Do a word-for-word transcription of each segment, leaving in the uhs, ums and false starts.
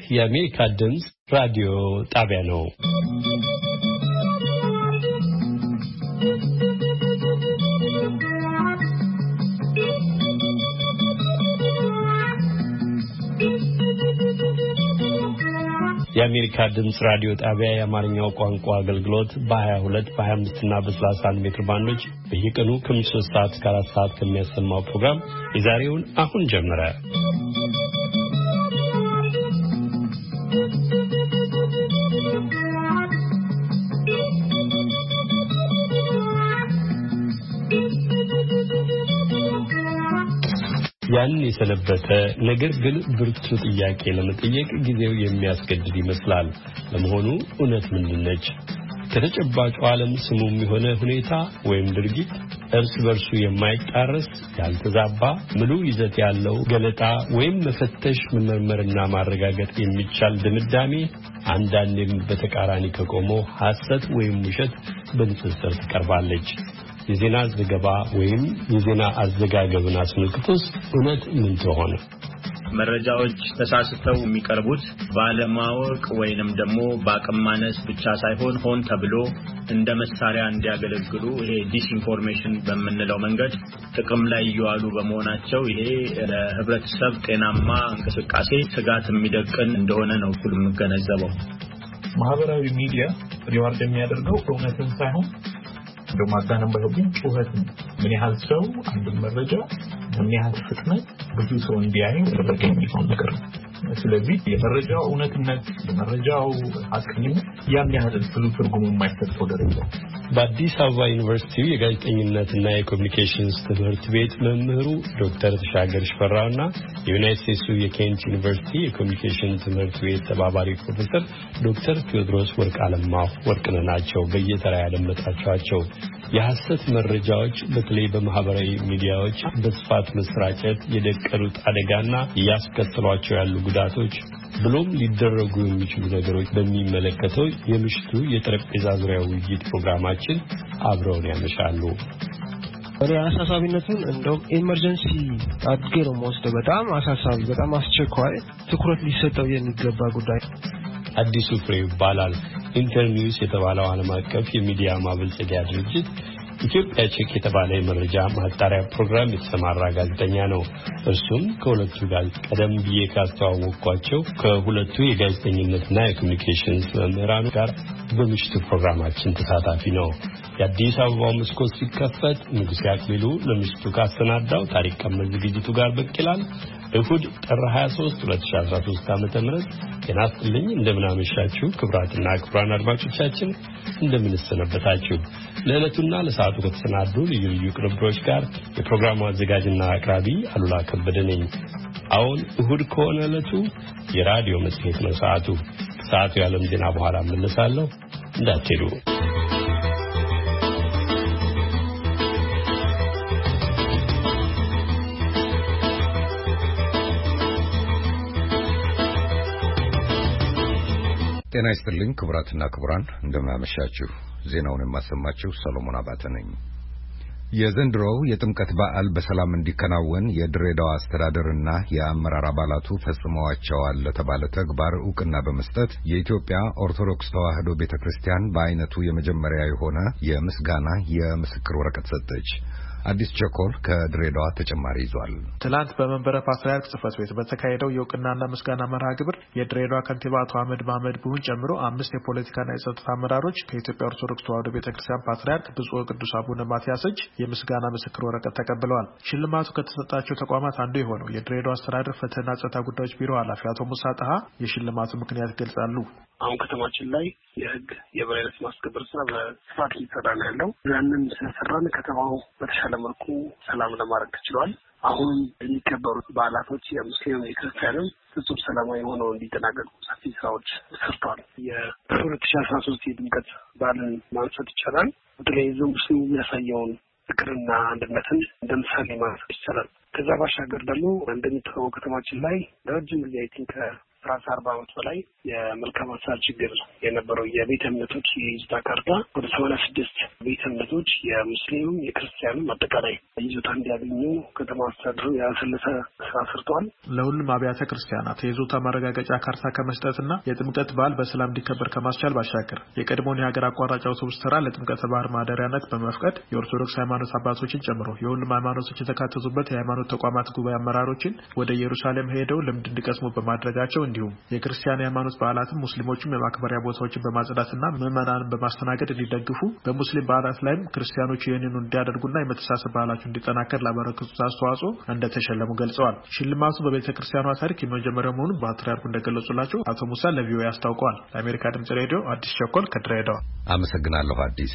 የአሜሪካ ድምጽ ራዲዮ ጣቢያ ነው። የአሜሪካ ድምጽ ራዲዮ ጣቢያ የአማርኛው ቋንቋ አገልግሎት በ22 በ25 እና በ31 ሜትር ባንዶች በየቀኑ ከ3 ሰዓት እስከ አራት ሰዓት ከሚያሰማው ፕሮግራም የዛሬውን አሁን ጀመረ። ያን የሰነበተ ነገር ግን ብርቱ ጥያቄ ለመጠየቅ ጊዜው የሚያስገድድ ይመስላል። ለመሆኑ እውነት ምንድነች? ከተጨባጩ ዓለም ስሙም የሆነ ሁኔታ ወይም ድርጊት እርስ በርሱ የማይጣረስ ያልተዛባ ሙሉ ይዘት ያለው ገለጣ ወይም መፈተሽ መመርመርና ማረጋገጥ የሚቻል ድምዳሜ አንዳንዴም በተቃራኒ ከቆመው ሐሰት ወይም ውሸት በንጽጽር ትቀርባለች። የዜና ዘገባ ወይም የዜና አዘጋገብን አስመልክቶስ እውነት ምን ተሆነ? መረጃዎች ተሳስተው የሚቀርቡት ባለማወቅ ወይንም ደግሞ በአቅም ማነስ ብቻ ሳይሆን ሆን ተብሎ እንደ መሳሪያ እንዲያገለግሉ ይሄ ዲስኢንፎርሜሽን በመንለው መንገድ ጥቅም ላይ ይዋሉ በመሆናቸው ይሄ ለህብረተሰብ ጤናማ እንቅስቃሴ ስጋት የሚደቅን እንደሆነ ነው ሁሉም የሚገነዘበው። ማህበራዊ ሚዲያ ሪዋርድ የሚያደርገው እውነትን ሳይሆን እንደማጋነን በህብን ጩኸት ምን ያህል ሰው አንድ መረጃ ምን ያህል ፍጥነት ብዙ ሰው እንዲያይ ያደረገኝ ነው ነገር። ስለዚህ የመረጃው እውነትነት የመረጃው አስቀኝነት ያን ያህል ብዙ ትርጉም የማይሰጠው ደረጃ። በአዲስ አበባ ዩኒቨርሲቲ የጋዜጠኝነትና የኮሙኒኬሽንስ ትምህርት ቤት መምህሩ ዶክተር ተሻገር ሽፈራውና የዩናይትድ ስቴትስ የኬንት ዩኒቨርሲቲ የኮሙኒኬሽን ትምህርት ቤት ተባባሪ ፕሮፌሰር ዶክተር ቴዎድሮስ ወርቅአለማው ወርቅነህ ናቸው። በየተራ ያደመጣቸዋቸው የሐሰት መረጃዎች በተለይ በማህበራዊ ሚዲያዎች በስፋት መስራጨት የደቀኑት አደጋና ያስከተሏቸው ያሉ ጉዳቶች ብሎም ሊደረጉ የሚችሉ ነገሮች በሚመለከተው የምሽቱ የጠረጴዛ ዙሪያ ውይይት ፕሮግራማችን አብረውን ያመሻሉ። ወደ አሳሳቢነቱን እንደውም ኤመርጀንሲ አድርጌ ነው የምወስደው። በጣም አሳሳቢ በጣም አስቸኳይ ትኩረት ሊሰጠው የሚገባ ጉዳይ። አዲሱ ፍሬ ይባላል። ኢንተርኒውስ የተባለው ዓለም አቀፍ የሚዲያ ማበልጸጊያ ድርጅት ኢትዮጵያ ቼክ የተባለ የመረጃ ማጣሪያ ፕሮግራም የተሰማራ ጋዜጠኛ ነው። እርሱም ከሁለቱ ጋር ቀደም ብዬ ካስተዋወቅኳቸው ከሁለቱ የጋዜጠኝነትና የኮሙኒኬሽንስ መምህራን ጋር በምሽቱ ፕሮግራማችን ተሳታፊ ነው። የአዲስ አበባው መስኮት ሲከፈት ንጉሴ አክሊሉ ለምሽቱ ካሰናዳው ታሪክ ቀመስ ዝግጅቱ ጋር ብቅ ይላል። እሁድ ጥር ሃያ ሶስት ሁለት ሺህ አስራ ሶስት ዓመተ ምህረት ጤና ይስጥልኝ። እንደምን አመሻችሁ ክቡራትና ክቡራን አድማጮቻችን፣ እንደምን ሰነበታችሁ? ለዕለቱና ለሰዓቱ ከተሰናዱ ልዩ ልዩ ቅንብሮች ጋር የፕሮግራሙ አዘጋጅና አቅራቢ አሉላ ከበደ ነኝ። አሁን እሁድ ከሆነ ዕለቱ የራዲዮ መጽሔት ነው። ሰዓቱ ሰዓቱ የዓለም ዜና በኋላ እመለሳለሁ፣ እንዳትሄዱ። ጤና ይስጥልኝ ክቡራትና ክቡራን፣ እንደምን አመሻችሁ። ዜናውን የማሰማችሁ ሰሎሞን አባተ ነኝ። የዘንድሮው የጥምቀት በዓል በሰላም እንዲከናወን የድሬዳዋ አስተዳደርና የአመራር አባላቱ ፈጽመዋቸዋል ለተባለ ተግባር ዕውቅና በመስጠት የኢትዮጵያ ኦርቶዶክስ ተዋሕዶ ቤተክርስቲያን በአይነቱ የመጀመሪያ የሆነ የምስጋና የምስክር ወረቀት ሰጠች። አዲስ ቸኮል ከድሬዳዋ ተጨማሪ ይዟል። ትላንት በመንበረ ፓትርያርክ ጽሕፈት ቤት በተካሄደው የዕውቅናና ምስጋና መርሃ ግብር የድሬዳዋ ከንቲባ አቶ አህመድ ማህመድ ቡሁን ጨምሮ አምስት የፖለቲካና የጸጥታ አመራሮች ከኢትዮጵያ ኦርቶዶክስ ተዋሕዶ ቤተክርስቲያን ፓትርያርክ ብፁዕ ቅዱስ አቡነ ማትያስ እጅ የምስጋና ምስክር ወረቀት ተቀብለዋል። ሽልማቱ ከተሰጣቸው ተቋማት አንዱ የሆነው የድሬዳዋ አስተዳደር ፍትህና ጸጥታ ጉዳዮች ቢሮ ኃላፊ አቶ ሙሳ ጣሃ የሽልማቱ ምክንያት ይገልጻሉ። አሁን ከተማችን ላይ የህግ የበላይነት ማስከበር ስራ በስፋት እየተሰራ ነው ያለው። ያንን ስለሰራን ከተማው በተሻለ መልኩ ሰላም ለማድረግ ተችሏል። አሁን የሚከበሩት በዓላቶች የሙስሊም የክርስቲያንም ፍጹም ሰላማዊ ሆነው እንዲጠናቀቁ ሰፊ ስራዎች ተሰርተዋል። የሁለት ሺህ አስራ ሶስት የጥምቀት በዓልን ማንሳት ይቻላል። በተለይ ሙስሊሙ የሚያሳየውን ፍቅርና አንድነትን እንደ ምሳሌ ማንሳት ይቻላል። ከዛ ባሻገር ደግሞ እንደሚታወቀው ከተማችን ላይ ለረጅም ጊዜ አይ ቲንክ ከሰላሳ አርባ ዓመት በላይ የመልካም አስተዳደር ችግር የነበረው የቤተ እምነቶች የይዞታ ካርታ ወደ ሰማንያ ስድስት ቤተ እምነቶች የሙስሊሙም የክርስቲያኑም አጠቃላይ ይዞታ እንዲያገኙ ከተማ አስተዳደሩ ያሰለሰ ስራ ሰርተዋል። ለሁሉም አብያተ ክርስቲያናት የይዞታ ማረጋገጫ ካርታ ከመስጠትና የጥምቀት በዓል በሰላም እንዲከበር ከማስቻል ባሻገር የቀድሞውን የሀገር አቋራጭ አውቶቡስ ተራ ለጥምቀተ ባህር ማደሪያነት በመፍቀድ የኦርቶዶክስ ሃይማኖት አባቶችን ጨምሮ የሁሉም ሃይማኖቶች የተካተቱበት የሃይማኖት ተቋማት ጉባኤ አመራሮችን ወደ ኢየሩሳሌም ሄደው ልምድ እንዲቀስሙ በማድረጋቸው እንዲሁም የክርስቲያን ሃይማኖት በዓላትን ሙስሊሞችም የማክበሪያ ቦታዎችን በማጽዳትና ምዕመናንን በማስተናገድ እንዲደግፉ በሙስሊም በዓላት ላይም ክርስቲያኖች ይህንኑ እንዲያደርጉና የመተሳሰብ ባህላቸው እንዲጠናከር ላበረከቱት አስተዋጽኦ እንደተሸለሙ ገልጸዋል። ሽልማቱ በቤተ ክርስቲያኗ ታሪክ የመጀመሪያው መሆኑን ፓትርያርኩ እንደገለጹላቸው አቶ ሙሳ ለቪኦኤ አስታውቀዋል። ለአሜሪካ ድምጽ ሬዲዮ አዲስ ቸኮል ከድሬዳዋ። አመሰግናለሁ። አዲስ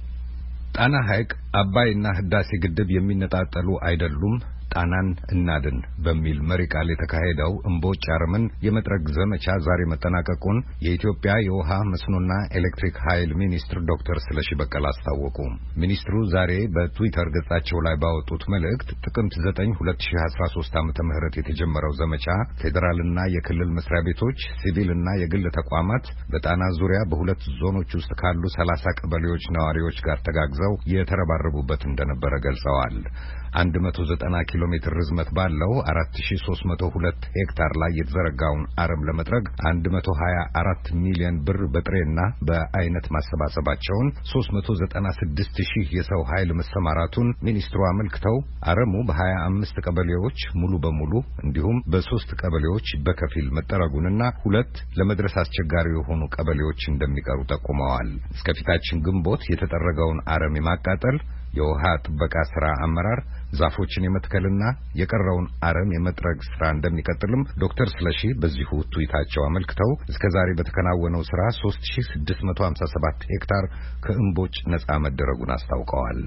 ጣና ሐይቅ አባይና ህዳሴ ግድብ የሚነጣጠሉ አይደሉም፣ ጣናን እናድን በሚል መሪ ቃል የተካሄደው እምቦጭ አረምን የመጥረግ ዘመቻ ዛሬ መጠናቀቁን የኢትዮጵያ የውሃ መስኖና ኤሌክትሪክ ኃይል ሚኒስትር ዶክተር ስለሺ በቀለ አስታወቁ። ሚኒስትሩ ዛሬ በትዊተር ገጻቸው ላይ ባወጡት መልእክት ጥቅምት ዘጠኝ ሁለት ሺህ አስራ ሶስት ዓመተ ምህረት የተጀመረው ዘመቻ ፌዴራልና የክልል መስሪያ ቤቶች፣ ሲቪልና የግል ተቋማት በጣና ዙሪያ በሁለት ዞኖች ውስጥ ካሉ ሰላሳ ቀበሌዎች ነዋሪዎች ጋር ተጋግዘው የተረባረቡበት እንደነበረ ገልጸዋል። አንድ መቶ ዘጠና ኪሎ ሜትር ርዝመት ባለው አራት ሺህ ሦስት መቶ ሁለት ሄክታር ላይ የተዘረጋውን አረም ለመጥረግ አንድ መቶ ሀያ አራት ሚሊዮን ብር በጥሬና በአይነት ማሰባሰባቸውን፣ ሦስት መቶ ዘጠና ስድስት ሺህ የሰው ኃይል መሰማራቱን ሚኒስትሩ አመልክተው አረሙ በሀያ አምስት ቀበሌዎች ሙሉ በሙሉ እንዲሁም በሶስት ቀበሌዎች በከፊል መጠረጉንና ሁለት ለመድረስ አስቸጋሪ የሆኑ ቀበሌዎች እንደሚቀሩ ጠቁመዋል። እስከፊታችን ግንቦት የተጠረገውን አረም የማቃጠል የውሃ ጥበቃ ስራ አመራር ዛፎችን የመትከልና የቀረውን አረም የመጥረግ ስራ እንደሚቀጥልም ዶክተር ስለሺ በዚሁ ትዊታቸው አመልክተው እስከዛሬ በተከናወነው ስራ ሶስት ሺህ ስድስት መቶ ሀምሳ ሰባት ሄክታር ከእምቦጭ ነጻ መደረጉን አስታውቀዋል።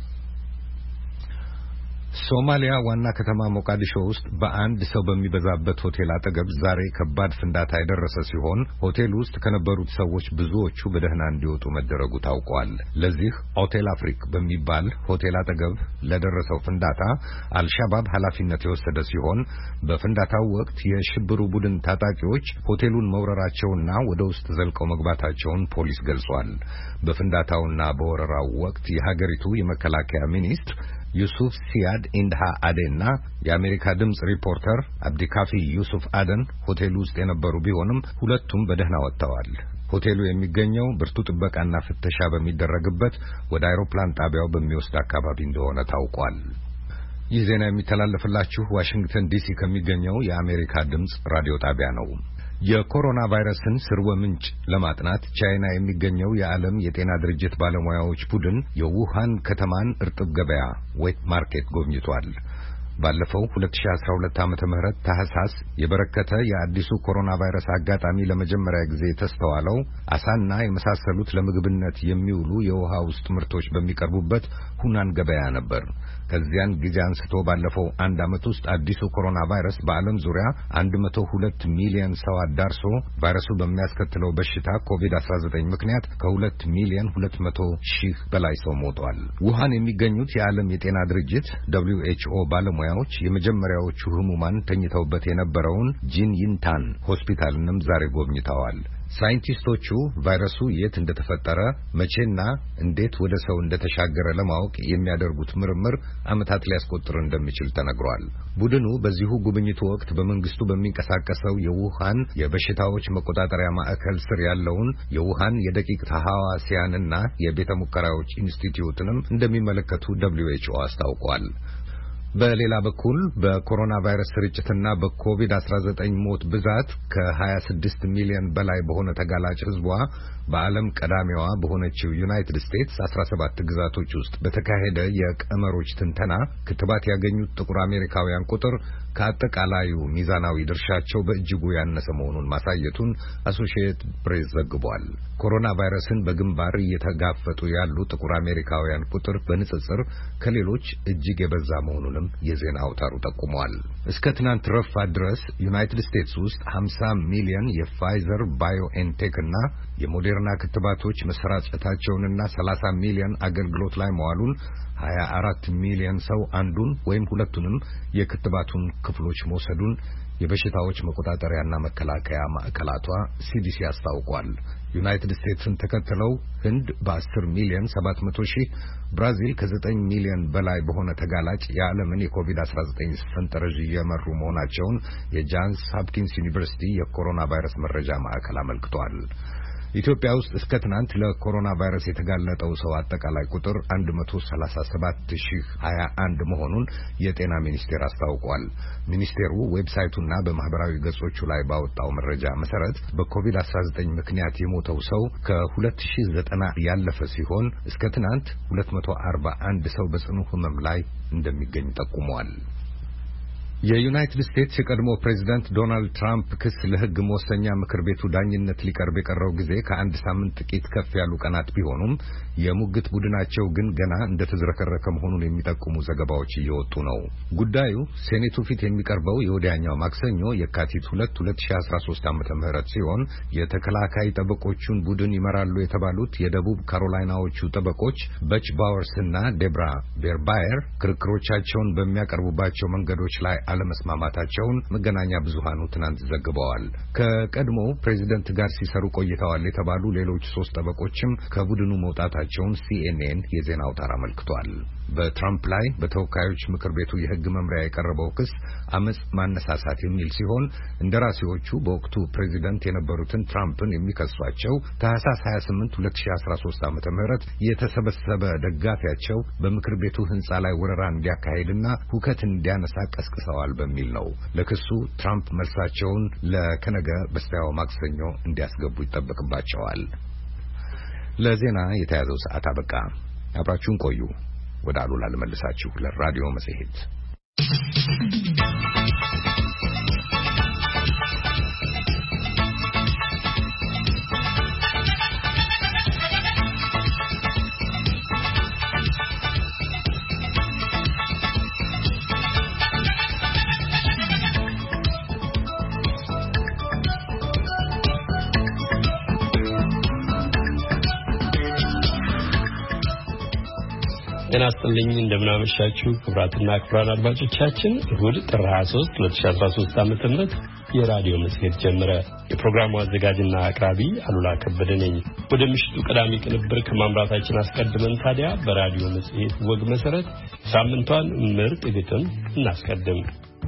ሶማሊያ ዋና ከተማ ሞቃዲሾ ውስጥ በአንድ ሰው በሚበዛበት ሆቴል አጠገብ ዛሬ ከባድ ፍንዳታ የደረሰ ሲሆን ሆቴል ውስጥ ከነበሩት ሰዎች ብዙዎቹ በደህና እንዲወጡ መደረጉ ታውቋል። ለዚህ ሆቴል አፍሪክ በሚባል ሆቴል አጠገብ ለደረሰው ፍንዳታ አልሻባብ ኃላፊነት የወሰደ ሲሆን በፍንዳታው ወቅት የሽብሩ ቡድን ታጣቂዎች ሆቴሉን መውረራቸውና ወደ ውስጥ ዘልቀው መግባታቸውን ፖሊስ ገልጿል። በፍንዳታውና በወረራው ወቅት የሀገሪቱ የመከላከያ ሚኒስትር ዩሱፍ ሲያድ ኢንድሃ አደና የአሜሪካ ድምጽ ሪፖርተር አብዲካፊ ዩሱፍ አደን ሆቴሉ ውስጥ የነበሩ ቢሆንም ሁለቱም በደህና ወጥተዋል። ሆቴሉ የሚገኘው ብርቱ ጥበቃና ፍተሻ በሚደረግበት ወደ አይሮፕላን ጣቢያው በሚወስድ አካባቢ እንደሆነ ታውቋል። ይህ ዜና የሚተላለፍላችሁ ዋሽንግተን ዲሲ ከሚገኘው የአሜሪካ ድምጽ ራዲዮ ጣቢያ ነው። የኮሮና ቫይረስን ስርወ ምንጭ ለማጥናት ቻይና የሚገኘው የዓለም የጤና ድርጅት ባለሙያዎች ቡድን የውሃን ከተማን እርጥብ ገበያ ዌት ማርኬት ጎብኝቷል። ባለፈው ሁለት ሺህ አስራ ሁለት ዓመተ ምህረት ታህሳስ የበረከተ የአዲሱ ኮሮና ቫይረስ አጋጣሚ ለመጀመሪያ ጊዜ ተስተዋለው አሳና የመሳሰሉት ለምግብነት የሚውሉ የውሃ ውስጥ ምርቶች በሚቀርቡበት ሁናን ገበያ ነበር። ከዚያን ጊዜ አንስቶ ባለፈው አንድ ዓመት ውስጥ አዲሱ ኮሮና ቫይረስ በዓለም ዙሪያ አንድ መቶ ሁለት ሚሊዮን ሰው አዳርሶ ቫይረሱ በሚያስከትለው በሽታ ኮቪድ አስራ ዘጠኝ ምክንያት ከሁለት ሚሊዮን ሁለት መቶ ሺህ በላይ ሰው ሞቷል። ውሃን የሚገኙት የዓለም የጤና ድርጅት ደብሊው ኤች ኦ ባለሙያዎች የመጀመሪያዎቹ ህሙማን ተኝተውበት የነበረውን ጂንይንታን ሆስፒታልንም ዛሬ ጎብኝተዋል። ሳይንቲስቶቹ ቫይረሱ የት እንደተፈጠረ መቼና እንዴት ወደ ሰው እንደተሻገረ ለማወቅ የሚያደርጉት ምርምር ዓመታት ሊያስቆጥር እንደሚችል ተነግሯል። ቡድኑ በዚሁ ጉብኝቱ ወቅት በመንግስቱ በሚንቀሳቀሰው የውሃን የበሽታዎች መቆጣጠሪያ ማዕከል ስር ያለውን የውሃን የደቂቅ ተሐዋሲያንና የቤተ ሙከራዎች ኢንስቲትዩትንም እንደሚመለከቱ ደብሊው ኤች ኦ አስታውቋል። በሌላ በኩል በኮሮና ቫይረስ ስርጭትና በኮቪድ አስራ ዘጠኝ ሞት ብዛት ከሀያ ስድስት ሚሊዮን በላይ በሆነ ተጋላጭ ህዝቧ በዓለም ቀዳሚዋ በሆነችው ዩናይትድ ስቴትስ አስራ ሰባት ግዛቶች ውስጥ በተካሄደ የቀመሮች ትንተና ክትባት ያገኙት ጥቁር አሜሪካውያን ቁጥር ከአጠቃላዩ ሚዛናዊ ድርሻቸው በእጅጉ ያነሰ መሆኑን ማሳየቱን አሶሺየትድ ፕሬስ ዘግቧል። ኮሮና ቫይረስን በግንባር እየተጋፈጡ ያሉ ጥቁር አሜሪካውያን ቁጥር በንጽጽር ከሌሎች እጅግ የበዛ መሆኑንም የዜና አውታሩ ጠቁሟል። እስከ ትናንት ረፋድ ድረስ ዩናይትድ ስቴትስ ውስጥ ሀምሳ ሚሊዮን የፋይዘር ባዮኤንቴክ እና የሞዴርና ክትባቶች መሰራጨታቸውንና ሰላሳ ሚሊዮን አገልግሎት ላይ መዋሉን ሀያ አራት ሚሊዮን ሰው አንዱን ወይም ሁለቱንም የክትባቱን ክፍሎች መውሰዱን የበሽታዎች መቆጣጠሪያና መከላከያ ማዕከላቷ ሲዲሲ አስታውቋል። ዩናይትድ ስቴትስን ተከትለው ህንድ በአስር ሚሊዮን ሰባት መቶ ሺህ፣ ብራዚል ከዘጠኝ ሚሊዮን በላይ በሆነ ተጋላጭ የዓለምን የኮቪድ አስራ ዘጠኝ ሰንጠረዥ እየመሩ መሆናቸውን የጃንስ ሆፕኪንስ ዩኒቨርሲቲ የኮሮና ቫይረስ መረጃ ማዕከል አመልክቷል። ኢትዮጵያ ውስጥ እስከ ትናንት ለኮሮና ቫይረስ የተጋለጠው ሰው አጠቃላይ ቁጥር አንድ መቶ ሰላሳ ሰባት ሺህ ሀያ አንድ መሆኑን የጤና ሚኒስቴር አስታውቋል። ሚኒስቴሩ ዌብሳይቱና በማህበራዊ ገጾቹ ላይ ባወጣው መረጃ መሰረት በኮቪድ አስራ ዘጠኝ ምክንያት የሞተው ሰው ከሁለት ሺህ ዘጠና ያለፈ ሲሆን እስከ ትናንት ሁለት መቶ አርባ አንድ ሰው በጽኑ ህመም ላይ እንደሚገኝ ጠቁሟል። የዩናይትድ ስቴትስ የቀድሞ ፕሬዝዳንት ዶናልድ ትራምፕ ክስ ለህግ መወሰኛ ምክር ቤቱ ዳኝነት ሊቀርብ የቀረው ጊዜ ከአንድ ሳምንት ጥቂት ከፍ ያሉ ቀናት ቢሆኑም የሙግት ቡድናቸው ግን ገና እንደተዝረከረከ መሆኑን የሚጠቁሙ ዘገባዎች እየወጡ ነው። ጉዳዩ ሴኔቱ ፊት የሚቀርበው የወዲያኛው ማክሰኞ የካቲት ሁለት ሁለት ሺህ አስራ ሶስት ዓመተ ምህረት ሲሆን የተከላካይ ጠበቆቹን ቡድን ይመራሉ የተባሉት የደቡብ ካሮላይናዎቹ ጠበቆች በች ባወርስና ዴብራ ቤርባየር ክርክሮቻቸውን በሚያቀርቡባቸው መንገዶች ላይ አለመስማማታቸውን መገናኛ ብዙሃኑ ትናንት ዘግበዋል። ከቀድሞ ፕሬዝዳንት ጋር ሲሰሩ ቆይተዋል የተባሉ ሌሎች ሶስት ጠበቆችም ከቡድኑ መውጣታቸውን ሲኤንኤን የዜና አውታር አመልክቷል። በትራምፕ ላይ በተወካዮች ምክር ቤቱ የህግ መምሪያ የቀረበው ክስ አመጽ ማነሳሳት የሚል ሲሆን እንደራሴዎቹ በወቅቱ ፕሬዝዳንት የነበሩትን ትራምፕን የሚከሷቸው ታህሳስ ሀያ ስምንት ሁለት ሺህ አስራ ሶስት ዓመተ ምህረት የተሰበሰበ ደጋፊያቸው በምክር ቤቱ ህንጻ ላይ ወረራ እንዲያካሄድና ሁከት እንዲያነሳ ቀስቅሰዋል በሚል ነው። ለክሱ ትራምፕ መልሳቸውን ለከነገ በስቲያው ማክሰኞ እንዲያስገቡ ይጠበቅባቸዋል። ለዜና የተያዘው ሰዓት አበቃ። አብራችሁን ቆዩ። ወደ አሉላ ልመልሳችሁ ለራዲዮ መጽሔት። ጤና ይስጥልኝ እንደምናመሻችሁ ክቡራትና ክቡራን አድማጮቻችን እሁድ ጥር ሀያ ሶስት ሁለት ሺህ አስራ ሶስት ዓመተ ምህረት የራዲዮ መጽሔት ጀመረ። የፕሮግራሙ አዘጋጅና አቅራቢ አሉላ ከበደ ነኝ። ወደ ምሽቱ ቀዳሚ ቅንብር ከማምራታችን አስቀድመን ታዲያ በራዲዮ መጽሔት ወግ መሰረት ሳምንቷን ምርጥ ግጥም እናስቀድም።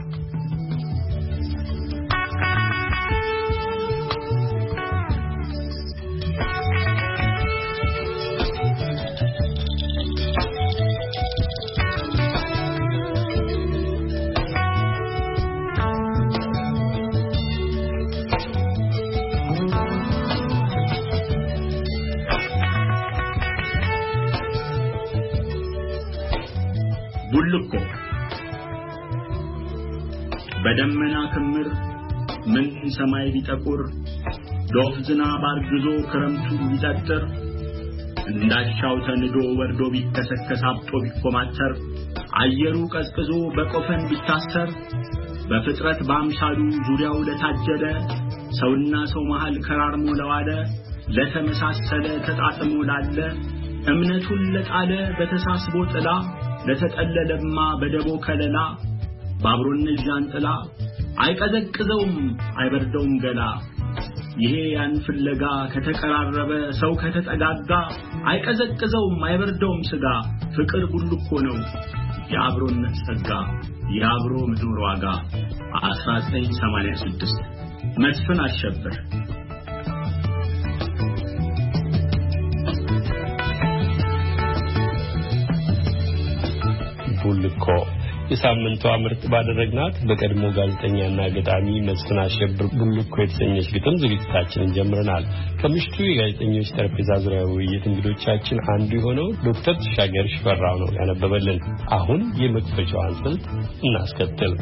ቡልኮ በደመና ክምር ምን ሰማይ ቢጠቁር ዶፍ ዝናብ አርግዞ ክረምቱ ቢጠጥር እንዳሻው ተንዶ ወርዶ ቢከሰከስ አብጦ ቢኮማተር አየሩ ቀዝቅዞ በቆፈን ቢታሰር በፍጥረት በአምሳሉ ዙሪያው ለታጀለ ሰውና ሰው መሃል ከራርሞ ለዋለ ለተመሳሰለ ተጣጥሞ ላለ እምነቱን ለጣለ በተሳስቦ ጥላ ለተጠለለማ በደቦ ከለላ ባብሮነት ጃንጥላ አይቀዘቅዘውም አይበርደውም ገላ ይሄ ያን ፍለጋ ከተቀራረበ ሰው ከተጠጋጋ አይቀዘቅዘውም አይበርደውም ስጋ ፍቅር ቡልኮ ነው የአብሮነት ጸጋ የአብሮ ምድር ዋጋ አስራ ዘጠኝ ሰማንያ ስድስት መስፍን አሸብር ቡልኮ የሳምንቷ ምርጥ ባደረግናት በቀድሞ ጋዜጠኛና ገጣሚ መስፍን አሸብር ቡልኮ የተሰኘች ግጥም ዝግጅታችንን ጀምረናል። ከምሽቱ የጋዜጠኞች ጠረጴዛ ዙሪያ ውይይት እንግዶቻችን አንዱ የሆነው ዶክተር ተሻገር ሽፈራው ነው ያነበበልን። አሁን የመክፈቻዋን ስልት እናስከትል።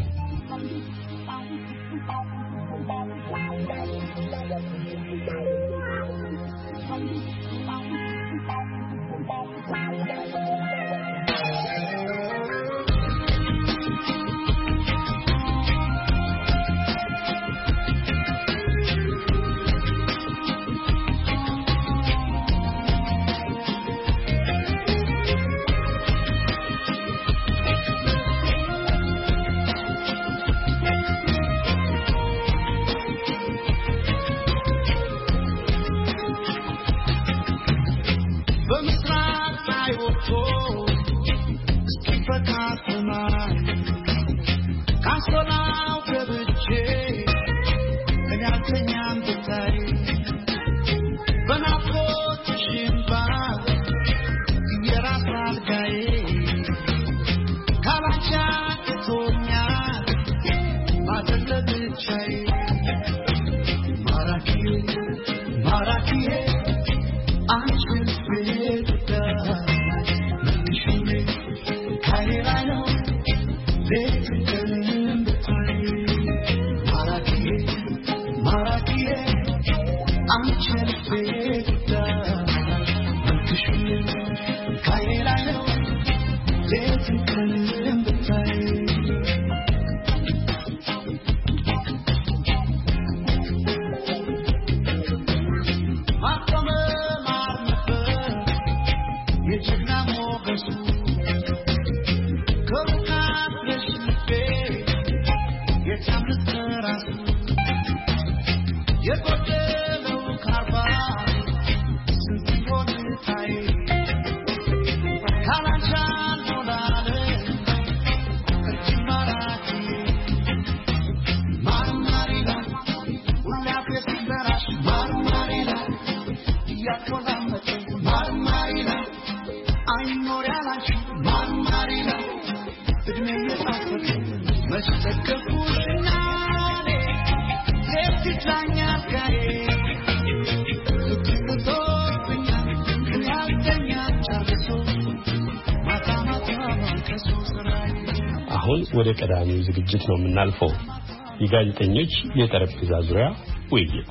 አሁን ወደ ቀዳሚው ዝግጅት ነው የምናልፈው። የጋዜጠኞች የጠረጴዛ ዙሪያ ውይይት።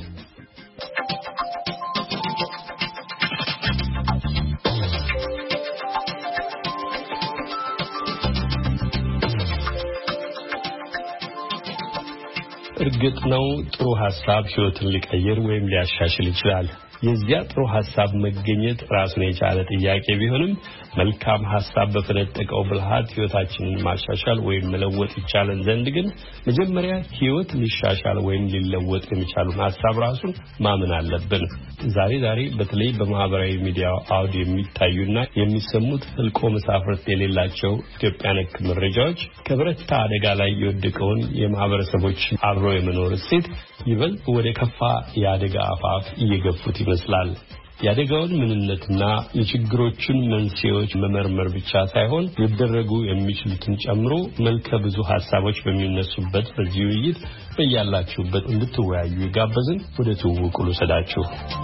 እርግጥ ነው ጥሩ ሐሳብ ሕይወትን ሊቀይር ወይም ሊያሻሽል ይችላል። የዚያ ጥሩ ሐሳብ መገኘት ራሱን የቻለ ጥያቄ ቢሆንም መልካም ሐሳብ በፈነጠቀው ብልሃት ሕይወታችንን ማሻሻል ወይም መለወጥ ይቻላል ዘንድ ግን መጀመሪያ ሕይወት ሊሻሻል ወይም ሊለወጥ የሚቻሉን ሐሳብ ራሱን ማመን አለብን። ዛሬ ዛሬ በተለይ በማህበራዊ ሚዲያ አውድ የሚታዩና የሚሰሙት ህልቆ መሳፍርት የሌላቸው ኢትዮጵያ ነክ መረጃዎች ከበረታ አደጋ ላይ የወደቀውን የማህበረሰቦች አብሮ የመኖር እሴት ይበልጥ ወደ ከፋ የአደጋ አፋፍ እየገፉት ይመስላል። የአደጋውን ምንነትና የችግሮቹን መንስኤዎች መመርመር ብቻ ሳይሆን ሊደረጉ የሚችሉትን ጨምሮ መልከ ብዙ ሐሳቦች በሚነሱበት በዚህ ውይይት በያላችሁበት እንድትወያዩ ይጋበዝን። ወደ ትውውቁ ልውሰዳችሁ።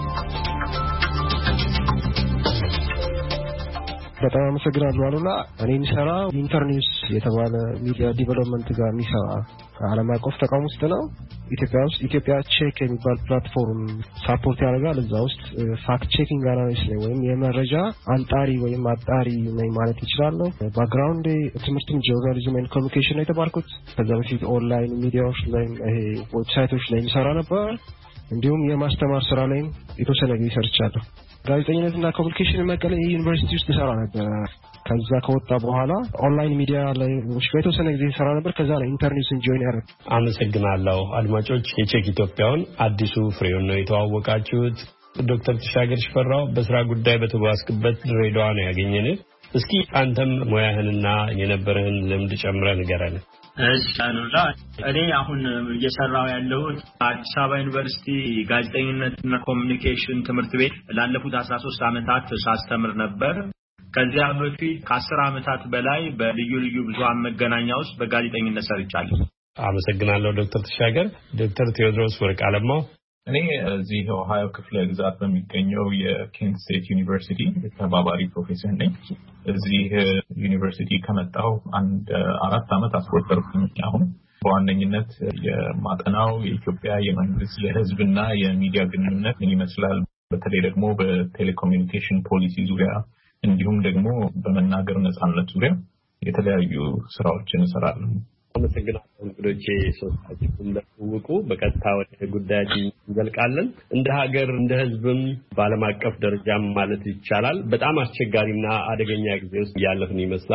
በጣም አመሰግናለሁ አሉላ። እኔ የምሰራው ኢንተርኒውስ የተባለ ሚዲያ ዲቨሎፕመንት ጋር የሚሰራ ዓለም አቀፍ ተቋም ውስጥ ነው። ኢትዮጵያ ውስጥ ኢትዮጵያ ቼክ የሚባል ፕላትፎርም ሳፖርት ያደርጋል። እዛ ውስጥ ፋክት ቼኪንግ አናሊስት ነኝ ወይም የመረጃ አንጣሪ ወይም አጣሪ ነኝ ማለት ይችላለሁ። ባክግራውንድ ትምህርትም ጆርናሊዝም ኤንድ ኮሚኒኬሽን ነው የተማርኩት። ከዛ በፊት ኦንላይን ሚዲያዎች ላይ ይሄ ዌብሳይቶች ላይ የሚሰራ ነበር። እንዲሁም የማስተማር ስራ ላይ የተወሰነ ጊዜ ሰርቻለሁ። ጋዜጠኝነትና ኮሚኒኬሽን መቀሌ ዩኒቨርሲቲ ውስጥ ሰራ ነበር። ከዛ ከወጣ በኋላ ኦንላይን ሚዲያ ላይ የተወሰነ ጊዜ ሰራ ነበር። ከዛ ነው ኢንተርኔትን ጆይን ያደረኩት። አመሰግናለሁ። አድማጮች የቼክ ኢትዮጵያውን አዲሱ ፍሬውን ነው የተዋወቃችሁት። ዶክተር ተሻገር ሽፈራው በስራ ጉዳይ በተጓዝክበት ድሬዳዋ ነው ያገኘንህ። እስኪ አንተም ሙያህንና የነበረህን ልምድ ጨምረህ ንገረን። እሺ አኑላ፣ እኔ አሁን እየሰራው ያለሁት አዲስ አበባ ዩኒቨርሲቲ ጋዜጠኝነትና ኮሚኒኬሽን ትምህርት ቤት ላለፉት አስራ ሶስት አመታት ሳስተምር ነበር። ከዚያ በፊት ከአስር አመታት በላይ በልዩ ልዩ ብዙሃን መገናኛ ውስጥ በጋዜጠኝነት ሰርቻለሁ። አመሰግናለሁ ዶክተር ተሻገር። ዶክተር ቴዎድሮስ ወርቅአለማው እኔ እዚህ ኦሃዮ ክፍለ ግዛት በሚገኘው የኬንት ስቴት ዩኒቨርሲቲ ተባባሪ ፕሮፌሰር ነኝ። እዚህ ዩኒቨርሲቲ ከመጣሁ አንድ አራት አመት አስቆጠርኩኝ። አሁን በዋነኝነት የማጠናው የኢትዮጵያ የመንግስት የህዝብና የሚዲያ ግንኙነት ምን ይመስላል፣ በተለይ ደግሞ በቴሌኮሙኒኬሽን ፖሊሲ ዙሪያ እንዲሁም ደግሞ በመናገር ነጻነት ዙሪያ የተለያዩ ስራዎችን እሰራለሁ። አመሰግናለሁ። እንግዶቼ ሶስታችሁም ለተውውቁ በቀጥታ ወደ ጉዳያችን እንዘልቃለን። እንደ ሀገር እንደ ህዝብም በዓለም አቀፍ ደረጃም ማለት ይቻላል በጣም አስቸጋሪና አደገኛ ጊዜ ውስጥ ያለፍን ይመስላል።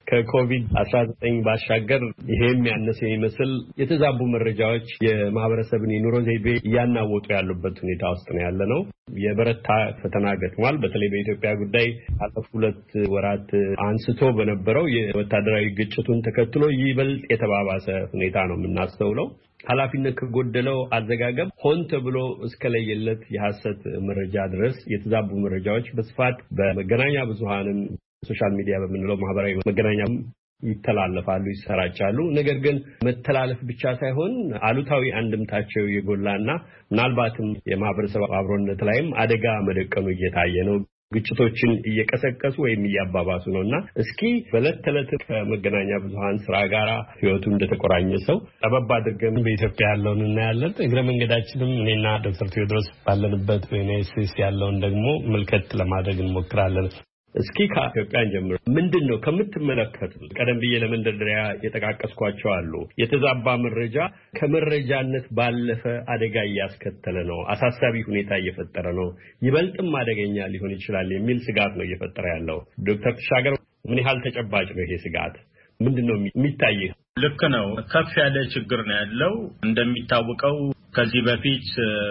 ከኮቪድ አስራ ዘጠኝ ባሻገር ይሄም ያነሰ ይመስል የተዛቡ መረጃዎች የማህበረሰብን የኑሮ ዘይቤ እያናወጡ ያሉበት ሁኔታ ውስጥ ነው ያለነው። የበረታ ፈተና ገጥሟል። በተለይ በኢትዮጵያ ጉዳይ አለፉት ሁለት ወራት አንስቶ በነበረው የወታደራዊ ግጭቱን ተከትሎ ይበልጥ የተባባሰ ሁኔታ ነው የምናስተውለው። ኃላፊነት ከጎደለው አዘጋገብ ሆን ተብሎ እስከለየለት የሐሰት መረጃ ድረስ የተዛቡ መረጃዎች በስፋት በመገናኛ ብዙሃንም ሶሻል ሚዲያ በምንለው ማህበራዊ መገናኛ ይተላለፋሉ፣ ይሰራጫሉ። ነገር ግን መተላለፍ ብቻ ሳይሆን አሉታዊ አንድምታቸው የጎላና ምናልባትም የማህበረሰብ አብሮነት ላይም አደጋ መደቀኑ እየታየ ነው። ግጭቶችን እየቀሰቀሱ ወይም እያባባሱ ነውና እስኪ በለት ተለት ከመገናኛ ብዙሃን ስራ ጋር ህይወቱ እንደተቆራኘ ሰው ጠበብ አድርገን በኢትዮጵያ ያለውን እናያለን። እግረ መንገዳችንም እኔና ዶክተር ቴዎድሮስ ባለንበት በዩናይትድ ስቴትስ ያለውን ደግሞ መልከት ለማድረግ እንሞክራለን። እስኪ ከኢትዮጵያ እንጀምር። ምንድነው ከምትመለከቱት ቀደም ብዬ ለመንደርደሪያ የተቃቀስኳቸው አሉ የተዛባ መረጃ ከመረጃነት ባለፈ አደጋ እያስከተለ ነው፣ አሳሳቢ ሁኔታ እየፈጠረ ነው፣ ይበልጥም አደገኛ ሊሆን ይችላል የሚል ስጋት ነው እየፈጠረ ያለው። ዶክተር ተሻገር ምን ያህል ተጨባጭ ነው ይሄ ስጋት? ምንድነው የሚታየው? ልክ ነው። ከፍ ያለ ችግር ነው ያለው። እንደሚታወቀው ከዚህ በፊት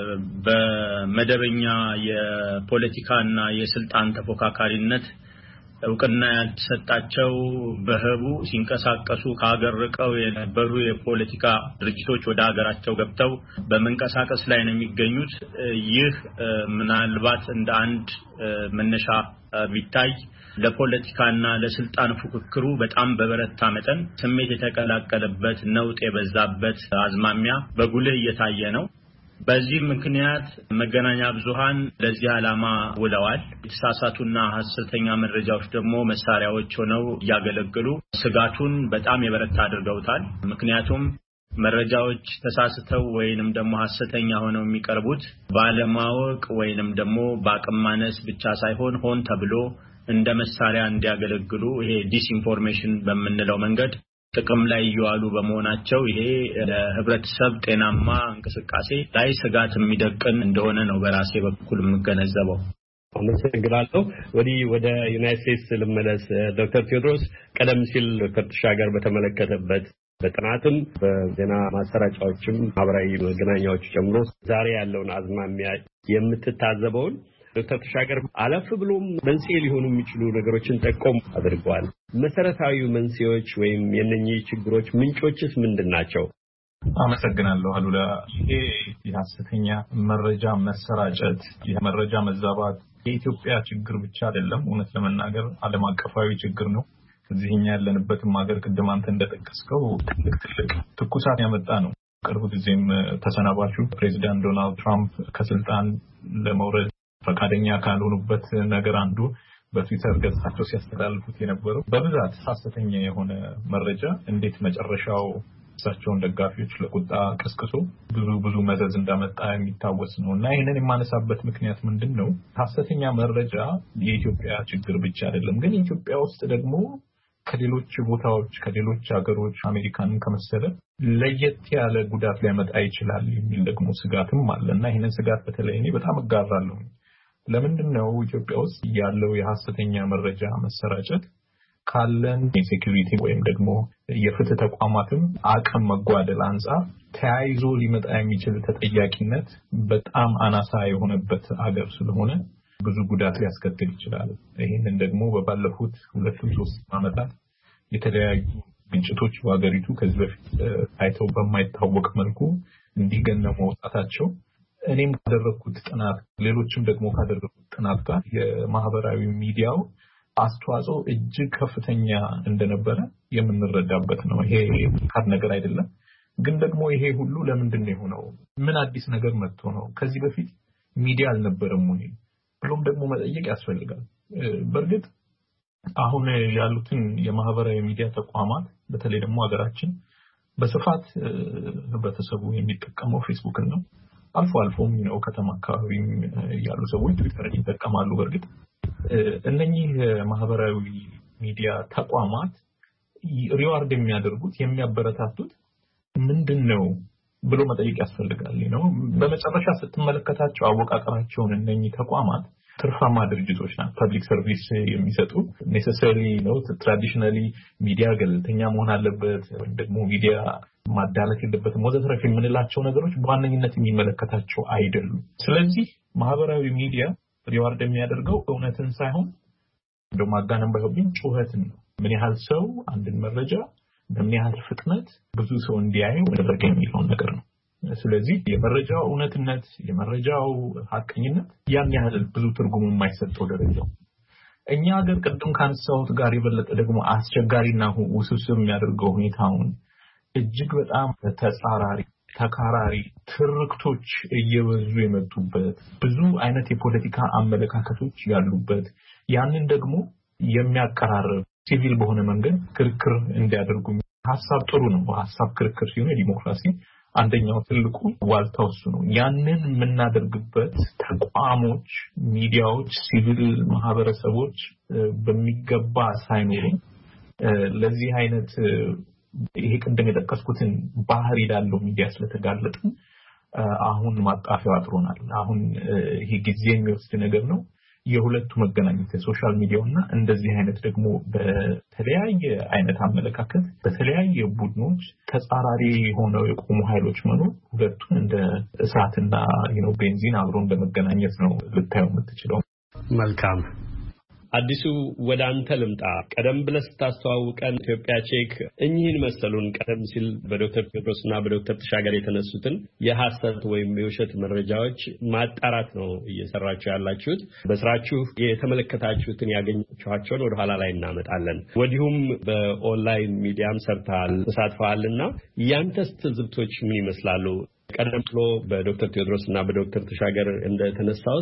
በመደበኛ የፖለቲካና የስልጣን ተፎካካሪነት እውቅና ያልተሰጣቸው በህቡ ሲንቀሳቀሱ ከሀገር ርቀው የነበሩ የፖለቲካ ድርጅቶች ወደ ሀገራቸው ገብተው በመንቀሳቀስ ላይ ነው የሚገኙት። ይህ ምናልባት እንደ አንድ መነሻ ቢታይ ለፖለቲካና ለስልጣን ፉክክሩ በጣም በበረታ መጠን ስሜት የተቀላቀለበት ነውጥ የበዛበት አዝማሚያ በጉልህ እየታየ ነው። በዚህ ምክንያት መገናኛ ብዙሃን ለዚህ ዓላማ ውለዋል። የተሳሳቱና ሐሰተኛ መረጃዎች ደግሞ መሳሪያዎች ሆነው እያገለገሉ ስጋቱን በጣም የበረታ አድርገውታል። ምክንያቱም መረጃዎች ተሳስተው ወይንም ደግሞ ሐሰተኛ ሆነው የሚቀርቡት ባለማወቅ ወይንም ደግሞ በአቅም ማነስ ብቻ ሳይሆን ሆን ተብሎ እንደ መሳሪያ እንዲያገለግሉ ይሄ ዲስኢንፎርሜሽን በመንለው መንገድ ጥቅም ላይ ይዋሉ በመሆናቸው ይሄ ለህብረተሰብ ጤናማ እንቅስቃሴ ላይ ስጋት የሚደቅን እንደሆነ ነው በራሴ በኩል የምገነዘበው። አመሰግናለሁ። ወዲህ ወደ ዩናይትድ ስቴትስ ልመለስ። ዶክተር ቴዎድሮስ ቀደም ሲል ዶክተር ተሻገር በተመለከተበት በጥናትም በዜና ማሰራጫዎችም ማህበራዊ መገናኛዎች ጨምሮ ዛሬ ያለውን አዝማሚያ የምትታዘበውን ዶክተር ተሻገር አለፍ ብሎም መንስኤ ሊሆኑ የሚችሉ ነገሮችን ጠቆም አድርገዋል። መሰረታዊ መንስኤዎች ወይም የነኚህ ችግሮች ምንጮችስ ምንድናቸው? አመሰግናለሁ አሉላ። ይሄ የሐሰተኛ መረጃ መሰራጨት፣ የመረጃ መዛባት የኢትዮጵያ ችግር ብቻ አይደለም። እውነት ለመናገር ዓለም አቀፋዊ ችግር ነው። እዚህኛ ያለንበትም ሀገር ቅድም አንተ እንደጠቀስከው ትልቅ ትልቅ ትኩሳት ያመጣ ነው። ቅርብ ጊዜም ተሰናባቹ ፕሬዚዳንት ዶናልድ ትራምፕ ከስልጣን ለመውረድ ፈቃደኛ ካልሆኑበት ነገር አንዱ በትዊተር ገጻቸው ሲያስተላልፉት የነበረው በብዛት ሐሰተኛ የሆነ መረጃ እንዴት መጨረሻው እሳቸውን ደጋፊዎች ለቁጣ ቀስቅሶ ብዙ ብዙ መዘዝ እንዳመጣ የሚታወስ ነው። እና ይሄንን የማነሳበት ምክንያት ምንድነው? ሐሰተኛ መረጃ የኢትዮጵያ ችግር ብቻ አይደለም፣ ግን ኢትዮጵያ ውስጥ ደግሞ ከሌሎች ቦታዎች ከሌሎች ሀገሮች አሜሪካንን ከመሰለ ለየት ያለ ጉዳት ሊያመጣ ይችላል የሚል ደግሞ ስጋትም አለና ይሄንን ስጋት በተለይ እኔ በጣም እጋራለሁ። ለምንድነው ኢትዮጵያ ውስጥ ያለው የሐሰተኛ መረጃ መሰራጨት ካለን የሴኩሪቲ ወይም ደግሞ የፍትህ ተቋማትም አቅም መጓደል አንፃር ተያይዞ ሊመጣ የሚችል ተጠያቂነት በጣም አናሳ የሆነበት ሀገር ስለሆነ ብዙ ጉዳት ሊያስከትል ይችላል። ይሄንን ደግሞ በባለፉት ሁለት ሶስት ዓመታት የተለያዩ ግጭቶች በአገሪቱ ከዚህ በፊት ታይተው በማይታወቅ መልኩ እንዲገነሙ መውጣታቸው እኔም ካደረኩት ጥናት ሌሎችም ደግሞ ካደረኩት ጥናት ጋር የማህበራዊ ሚዲያው አስተዋጽኦ እጅግ ከፍተኛ እንደነበረ የምንረዳበት ነው። ይሄ ካድ ነገር አይደለም። ግን ደግሞ ይሄ ሁሉ ለምንድን ነው የሆነው? ምን አዲስ ነገር መጥቶ ነው? ከዚህ በፊት ሚዲያ አልነበረም ወይ ብሎም ደግሞ መጠየቅ ያስፈልጋል። በእርግጥ አሁን ያሉትን የማህበራዊ ሚዲያ ተቋማት በተለይ ደግሞ ሀገራችን በስፋት ህብረተሰቡ የሚጠቀመው ፌስቡክ ነው። አልፎ አልፎም ነው ከተማ አካባቢ ያሉ ሰዎች ትዊተር ይጠቀማሉ። በእርግጥ እነኚህ ማህበራዊ ሚዲያ ተቋማት ሪዋርድ የሚያደርጉት የሚያበረታቱት ምንድነው ብሎ መጠየቅ ያስፈልጋል ነው። በመጨረሻ ስትመለከታቸው አወቃቀራቸውን እነኚህ ተቋማት ትርፋማ ድርጅቶች ናቸው ፐብሊክ ሰርቪስ የሚሰጡ ኔሰሰሪ ነው ትራዲሽናሊ ሚዲያ ገለልተኛ መሆን አለበት ወይ ደግሞ ሚዲያ ማዳለት የለበትም ወዘተረፈ የምንላቸው ነገሮች በዋነኝነት የሚመለከታቸው አይደሉም ስለዚህ ማህበራዊ ሚዲያ ሪዋርድ የሚያደርገው እውነትን ሳይሆን እንደው ማጋነን ባይሆን ጩኸትን ነው ምን ያህል ሰው አንድን መረጃ በምን ያህል ፍጥነት ብዙ ሰው እንዲያየው ወደረገ የሚለው ነገር ነው ስለዚህ የመረጃው እውነትነት የመረጃው ሐቀኝነት ያን ያህል ብዙ ትርጉም የማይሰጠው ደረጃው እኛ ሀገር ቀደም ካንሳውት ጋር የበለጠ ደግሞ አስቸጋሪና ውስብስብ የሚያደርገው ሁኔታውን እጅግ በጣም ተጻራሪ ተካራሪ ትርክቶች እየበዙ የመጡበት ብዙ አይነት የፖለቲካ አመለካከቶች ያሉበት ያንን ደግሞ የሚያቀራርብ ሲቪል በሆነ መንገድ ክርክር እንዲያደርጉ ሐሳብ ጥሩ ነው ሐሳብ ክርክር ሲሆን ዲሞክራሲ አንደኛው ትልቁ ዋልታው እሱ ነው ያንን የምናደርግበት ተቋሞች ሚዲያዎች ሲቪል ማህበረሰቦች በሚገባ ሳይኖሩ ለዚህ አይነት ይሄ ቀደም የጠቀስኩትን ባህሪ ያለው ሚዲያ ስለተጋለጥን አሁን ማጣፊያው አጥሮናል አሁን ይሄ ጊዜ የሚወስድ ነገር ነው የሁለቱ መገናኘት ሶሻል ሚዲያውና እንደዚህ አይነት ደግሞ በተለያየ አይነት አመለካከት በተለያየ ቡድኖች ተጻራሪ ሆነው የቆሙ ኃይሎች መኖር ሁለቱን እንደ እሳትና you ቤንዚን አብሮ እንደመገናኘት ነው ልታየው የምትችለው መልካም አዲሱ ወደ አንተ ልምጣ ቀደም ብለህ ስታስተዋውቀን ኢትዮጵያ ቼክ እኚህን መሰሉን ቀደም ሲል በዶክተር ቴዎድሮስና በዶክተር ተሻገር የተነሱትን የሐሰት ወይም የውሸት መረጃዎች ማጣራት ነው እየሰራችሁ ያላችሁት በስራችሁ የተመለከታችሁትን ያገኛችኋቸውን ወደ ኋላ ላይ እናመጣለን ወዲሁም በኦንላይን ሚዲያም ሰርተሃል ተሳትፈሃልና ያንተስ ትዝብቶች ምን ይመስላሉ ቀደም ብሎ በዶክተር ቴዎድሮስና በዶክተር ተሻገር እንደተነሳውስ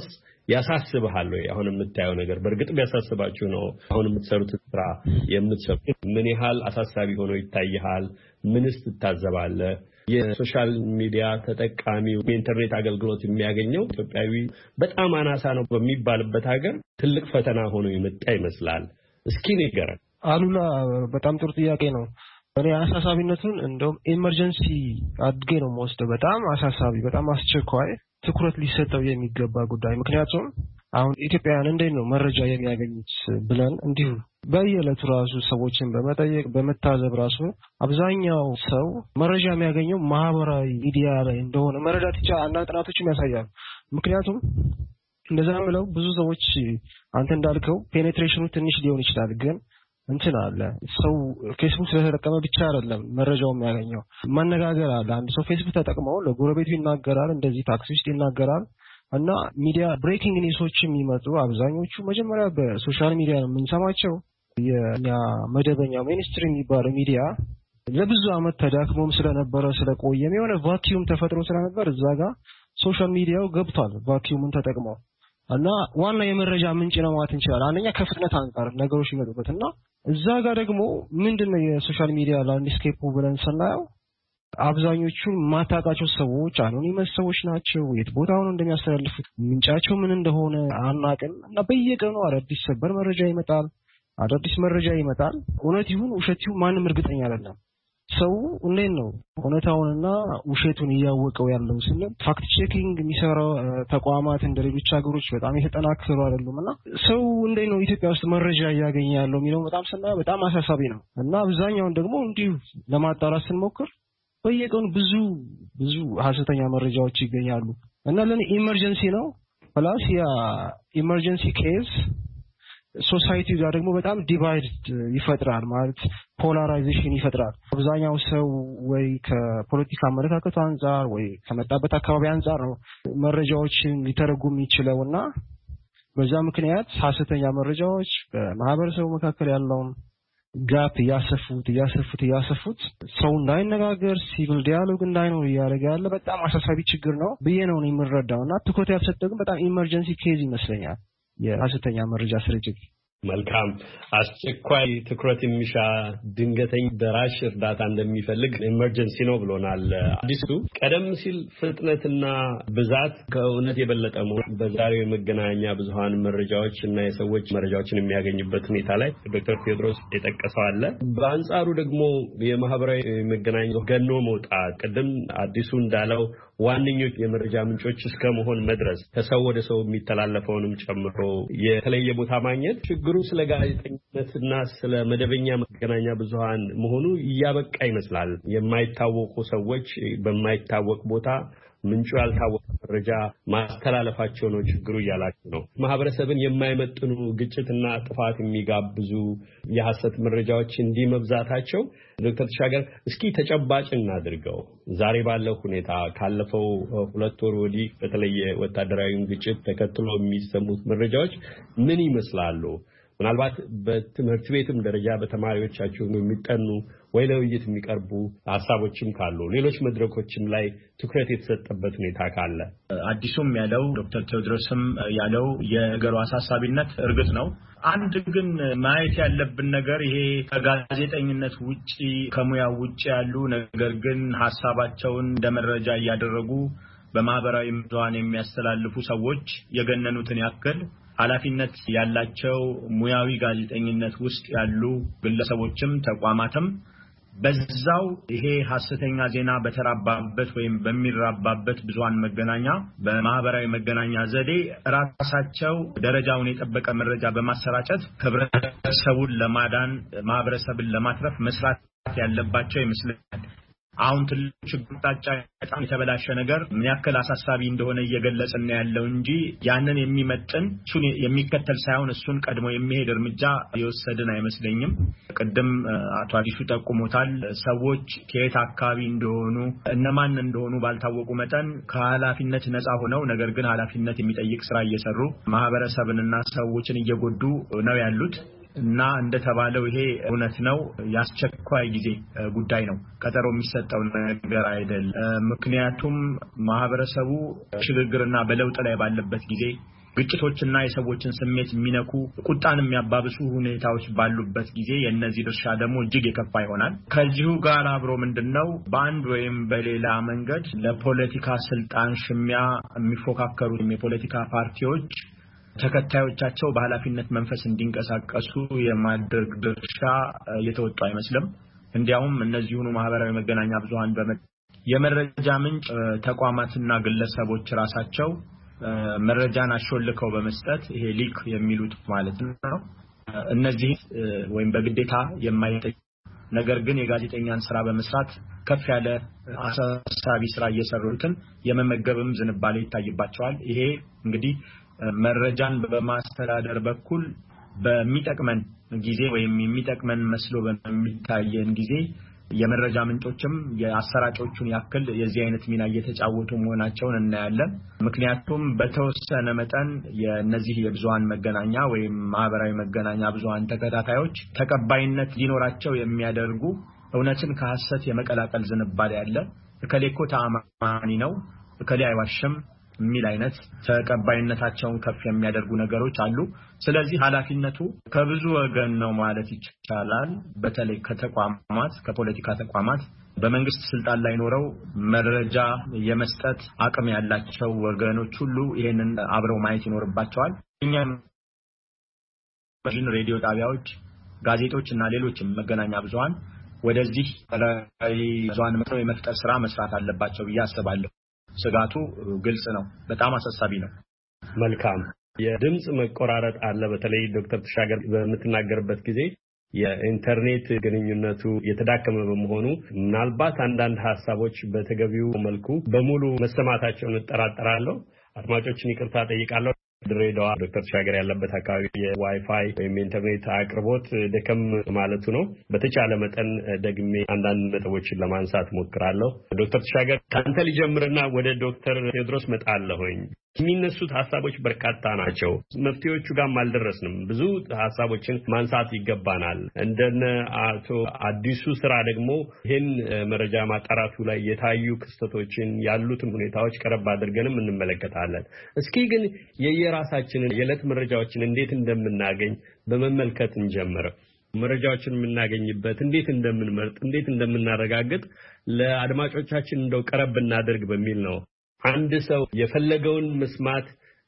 ያሳስብሃል ወይ አሁን የምታየው ነገር በርግጥ ቢያሳስባችሁ ነው አሁን የምትሰሩት ስራ የምትሰሩት ምን ያህል አሳሳቢ ሆኖ ይታያል ምንስ ትታዘባለህ የሶሻል ሚዲያ ተጠቃሚው የኢንተርኔት አገልግሎት የሚያገኘው ኢትዮጵያዊ በጣም አናሳ ነው በሚባልበት ሀገር ትልቅ ፈተና ሆኖ ይመጣ ይመስላል እስኪ ንገረን አሉላ በጣም ጥሩ ጥያቄ ነው እኔ አሳሳቢነቱን እንደውም ኤመርጀንሲ አድጌ ነው የምወስደው በጣም አሳሳቢ በጣም አስቸኳይ ትኩረት ሊሰጠው የሚገባ ጉዳይ ምክንያቱም አሁን ኢትዮጵያውያን እንዴት ነው መረጃ የሚያገኙት ብለን እንዲሁ በየዕለቱ ራሱ ሰዎችን በመጠየቅ በመታዘብ ራሱ አብዛኛው ሰው መረጃ የሚያገኘው ማህበራዊ ሚዲያ ላይ እንደሆነ መረዳት ይቻላል አንዳንድ ጥናቶችም ያሳያሉ ምክንያቱም እንደዛ ብለው ብዙ ሰዎች አንተ እንዳልከው ፔኔትሬሽኑ ትንሽ ሊሆን ይችላል ግን እንትን አለ ሰው ፌስቡክ ስለተጠቀመ ብቻ አይደለም መረጃው የሚያገኘው ማነጋገር አለ አንድ ሰው ፌስቡክ ተጠቅመው ለጎረቤቱ ይናገራል እንደዚህ ታክሲ ውስጥ ይናገራል እና ሚዲያ ብሬኪንግ ኒውሶች የሚመጡ አብዛኞቹ መጀመሪያ በሶሻል ሚዲያ ነው የምንሰማቸው የኛ መደበኛ ሜንስትሪም የሚባለው ሚዲያ ለብዙ አመት ተዳክሞም ስለነበረ ስለቆየም የሆነ ቫኪዩም ተፈጥሮ ስለነበር እዛ ጋር ሶሻል ሚዲያው ገብቷል ቫኪዩምን ተጠቅመው እና ዋና የመረጃ ምንጭ ነው ማለት እንችላለን አንደኛ ከፍጥነት አንፃር ነገሮች ይመጡበትና እዛ ጋር ደግሞ ምንድነው የሶሻል ሚዲያ ላንድስኬፕ ብለን ስናየው አብዛኞቹ ማታቃቸው ሰዎች አኖኒመስ ሰዎች ናቸው የት ቦታው ነው እንደሚያስተላልፉት ምንጫቸው ምን እንደሆነ አናቅም እና በየቀኑ አዳዲስ ሰበር መረጃ ይመጣል አዳዲስ መረጃ ይመጣል እውነት ይሁን ውሸት ይሁን ማንም እርግጠኛ አይደለም ሰው እንዴት ነው እውነታውንና ውሸቱን ያወቀው ያለው ስንል ፋክት ቼኪንግ የሚሰራው ተቋማት እንደሌሎች ሀገሮች በጣም የተጠናከሩ አይደሉምና ሰው እንዴት ነው ኢትዮጵያ ውስጥ መረጃ ያገኘ ያለው የሚለው በጣም ስና በጣም አሳሳቢ ነው እና አብዛኛውን ደግሞ እንዲሁ ለማጣራት ስንሞክር በየቀኑ ብዙ ብዙ ሐሰተኛ መረጃዎች ይገኛሉ እና ለኔ ኢመርጀንሲ ነው ፕላስ ያ ኢመርጀንሲ ኬዝ ሶሳይቲ ጋር ደግሞ በጣም ዲቫይድ ይፈጥራል ማለት ፖላራይዜሽን ይፈጥራል አብዛኛው ሰው ወይ ከፖለቲካ አመለካከቱ አንፃር ወይ ከመጣበት አካባቢ አንፃር ነው መረጃዎችን ሊተረጉም ይችላልና በዛ ምክንያት ሐሰተኛ መረጃዎች በማህበረሰቡ መካከል ያለውን ጋፕ ያሰፉት ያሰፉት ያሰፉት ሰው እንዳይነጋገር ሲቪል ዲያሎግ እንዳይኖር ያደርጋ ያለ በጣም አሳሳቢ ችግር ነው ብዬ ነው የምረዳውና ትኩረት ያልሰጠው ግን በጣም ኢመርጀንሲ ኬዝ ይመስለኛል የሐሰተኛ መረጃ ስርጭት መልካም አስቸኳይ ትኩረት የሚሻ ድንገተኛ ደራሽ እርዳታ እንደሚፈልግ ኢመርጀንሲ ነው ብሎናል አዲሱ ቀደም ሲል ፍጥነትና ብዛት ከእውነት የበለጠ በዛሬው የመገናኛ ብዙሃን መረጃዎች እና የሰዎች መረጃዎችን የሚያገኙበት ሁኔታ ላይ ዶክተር ቴዎድሮስ የጠቀሰው አለ በአንጻሩ ደግሞ የማህበራዊ መገናኛ ገኖ መውጣት ቀደም አዲሱ እንዳለው ዋነኞች የመረጃ ምንጮች እስከ መሆን መድረስ ከሰው ወደ ሰው የሚተላለፈውንም ጨምሮ የተለየ ቦታ ማግኘት ችግሩ ስለ ጋዜጠኝነትና ስለ መደበኛ መገናኛ ብዙሃን መሆኑ እያበቃ ይመስላል። የማይታወቁ ሰዎች በማይታወቅ ቦታ ምንጩ ያልታወቀ መረጃ ማስተላለፋቸው ነው ችግሩ እያላችሁ ነው። ማህበረሰብን የማይመጥኑ ግጭትና ጥፋት የሚጋብዙ የሐሰት መረጃዎች እንዲህ መብዛታቸው ዶክተር ተሻገር እስኪ ተጨባጭ እናድርገው። ዛሬ ባለው ሁኔታ ካለፈው ሁለት ወር ወዲህ በተለየ ወታደራዊ ግጭት ተከትሎ የሚሰሙት መረጃዎች ምን ይመስላሉ? ምናልባት በትምህርት ቤትም ደረጃ በተማሪዎቻችሁ የሚጠኑ ወይ ለውይይት የሚቀርቡ ሐሳቦችም ካሉ ሌሎች መድረኮችም ላይ ትኩረት የተሰጠበት ሁኔታ ካለ አዲሱም ያለው ዶክተር ቴዎድሮስም ያለው የነገሩ አሳሳቢነት እርግጥ ነው። አንድ ግን ማየት ያለብን ነገር ይሄ ከጋዜጠኝነት ውጪ ከሙያው ውጪ ያሉ ነገር ግን ሐሳባቸውን እንደመረጃ እያደረጉ በማህበራዊ ብዙሃን የሚያስተላልፉ ሰዎች የገነኑትን ያክል ኃላፊነት ያላቸው ሙያዊ ጋዜጠኝነት ውስጥ ያሉ ግለሰቦችም ተቋማትም በዛው ይሄ ሐሰተኛ ዜና በተራባበት ወይም በሚራባበት ብዙሃን መገናኛ በማህበራዊ መገናኛ ዘዴ ራሳቸው ደረጃውን የጠበቀ መረጃ በማሰራጨት ህብረተሰቡን ለማዳን ማህበረሰብን ለማትረፍ መስራት ያለባቸው ይመስላል። አሁን ትልቁ ችግርታጫ በጣም የተበላሸ ነገር ምን ያክል አሳሳቢ እንደሆነ እየገለጽን ያለው እንጂ ያንን የሚመጥን እሱን የሚከተል ሳይሆን እሱን ቀድሞ የሚሄድ እርምጃ የወሰድን አይመስለኝም። ቅድም አቶ አዲሱ ጠቁሞታል። ሰዎች ከየት አካባቢ እንደሆኑ እነማን እንደሆኑ ባልታወቁ መጠን ከኃላፊነት ነፃ ሆነው ነገር ግን ኃላፊነት የሚጠይቅ ስራ እየሰሩ ማህበረሰብንና ሰዎችን እየጎዱ ነው ያሉት እና እንደተባለው ይሄ እውነት ነው። ያስቸኳይ ጊዜ ጉዳይ ነው። ቀጠሮ የሚሰጠው ነገር አይደለም። ምክንያቱም ማህበረሰቡ ሽግግርና በለውጥ ላይ ባለበት ጊዜ ግጭቶችና የሰዎችን ስሜት የሚነኩ ቁጣን የሚያባብሱ ሁኔታዎች ባሉበት ጊዜ የነዚህ ድርሻ ደግሞ እጅግ የከፋ ይሆናል። ከዚሁ ጋር አብሮ ምንድነው በአንድ ወይም በሌላ መንገድ ለፖለቲካ ስልጣን ሽሚያ የሚፎካከሩ የፖለቲካ ፓርቲዎች ተከታዮቻቸው በኃላፊነት መንፈስ እንዲንቀሳቀሱ የማድረግ ድርሻ የተወጡ አይመስልም። እንዲያውም እነዚህኑ ማህበራዊ መገናኛ ብዙሃን በመ የመረጃ ምንጭ ተቋማትና ግለሰቦች ራሳቸው መረጃን አሾልከው በመስጠት ይሄ ሊክ የሚሉት ማለት ነው እነዚህ ወይም በግዴታ የማይጠይቅ ነገር ግን የጋዜጠኛን ስራ በመስራት ከፍ ያለ አሳሳቢ ስራ እየሰሩትን የመመገብም ዝንባሌ ይታይባቸዋል። ይሄ እንግዲህ መረጃን በማስተዳደር በኩል በሚጠቅመን ጊዜ ወይም የሚጠቅመን መስሎ በሚታየን ጊዜ የመረጃ ምንጮችም የአሰራጮቹን ያክል የዚህ አይነት ሚና እየተጫወቱ መሆናቸውን እናያለን። ምክንያቱም በተወሰነ መጠን የነዚህ የብዙሃን መገናኛ ወይም ማህበራዊ መገናኛ ብዙሃን ተከታታዮች ተቀባይነት ሊኖራቸው የሚያደርጉ እውነትን ከሐሰት የመቀላቀል ዝንባሌ ያለ እከሌኮ ተአማኒ ነው እከሌ አይዋሽም ሚል አይነት ተቀባይነታቸውን ከፍ የሚያደርጉ ነገሮች አሉ። ስለዚህ ኃላፊነቱ ከብዙ ወገን ነው ማለት ይቻላል። በተለይ ከተቋማት ከፖለቲካ ተቋማት በመንግስት ስልጣን ላይ ኖረው መረጃ የመስጠት አቅም ያላቸው ወገኖች ሁሉ ይሄንን አብረው ማየት ይኖርባቸዋል። እኛም ሬዲዮ ጣቢያዎች፣ ጋዜጦች እና ሌሎችም መገናኛ ብዙሃን ወደዚህ ላይ ብዙሃን መጥተው የመፍጠር ስራ መስራት አለባቸው ብዬ አስባለሁ። ስጋቱ ግልጽ ነው። በጣም አሳሳቢ ነው። መልካም የድምጽ መቆራረጥ አለ። በተለይ ዶክተር ተሻገር በመተናገርበት ጊዜ የኢንተርኔት ግንኙነቱ የተዳከመ በመሆኑ ምናልባት አንዳንድ ሐሳቦች በተገቢው መልኩ በሙሉ መሰማታቸውን እጠራጠራለሁ። አድማጮችን ይቅርታ ጠይቃለሁ። ድሬዳዋ ዶክተር ተሻገር ያለበት አካባቢ የዋይፋይ ወይም ኢንተርኔት አቅርቦት ደከም ማለቱ ነው። በተቻለ መጠን ደግሜ አንዳንድ ነጥቦችን ለማንሳት ሞክራለሁ። ዶክተር ተሻገር ካንተ ሊጀምርና ወደ ዶክተር ቴዎድሮስ መጣለሁኝ። የሚነሱት ሐሳቦች በርካታ ናቸው። መፍትሄዎቹ ጋር አልደረስንም። ብዙ ሐሳቦችን ማንሳት ይገባናል። እንደነ አቶ አዲሱ ስራ ደግሞ ይህን መረጃ ማጣራቱ ላይ የታዩ ክስተቶችን ያሉትን ሁኔታዎች ቀረብ አድርገንም እንመለከታለን። እስኪ ግን የየራሳችንን የዕለት መረጃዎችን እንዴት እንደምናገኝ በመመልከት እንጀምር። መረጃዎችን የምናገኝበት እንዴት እንደምንመርጥ እንዴት እንደምናረጋግጥ ለአድማጮቻችን እንደው ቀረብ እናደርግ በሚል ነው። አንድ ሰው የፈለገውን መስማት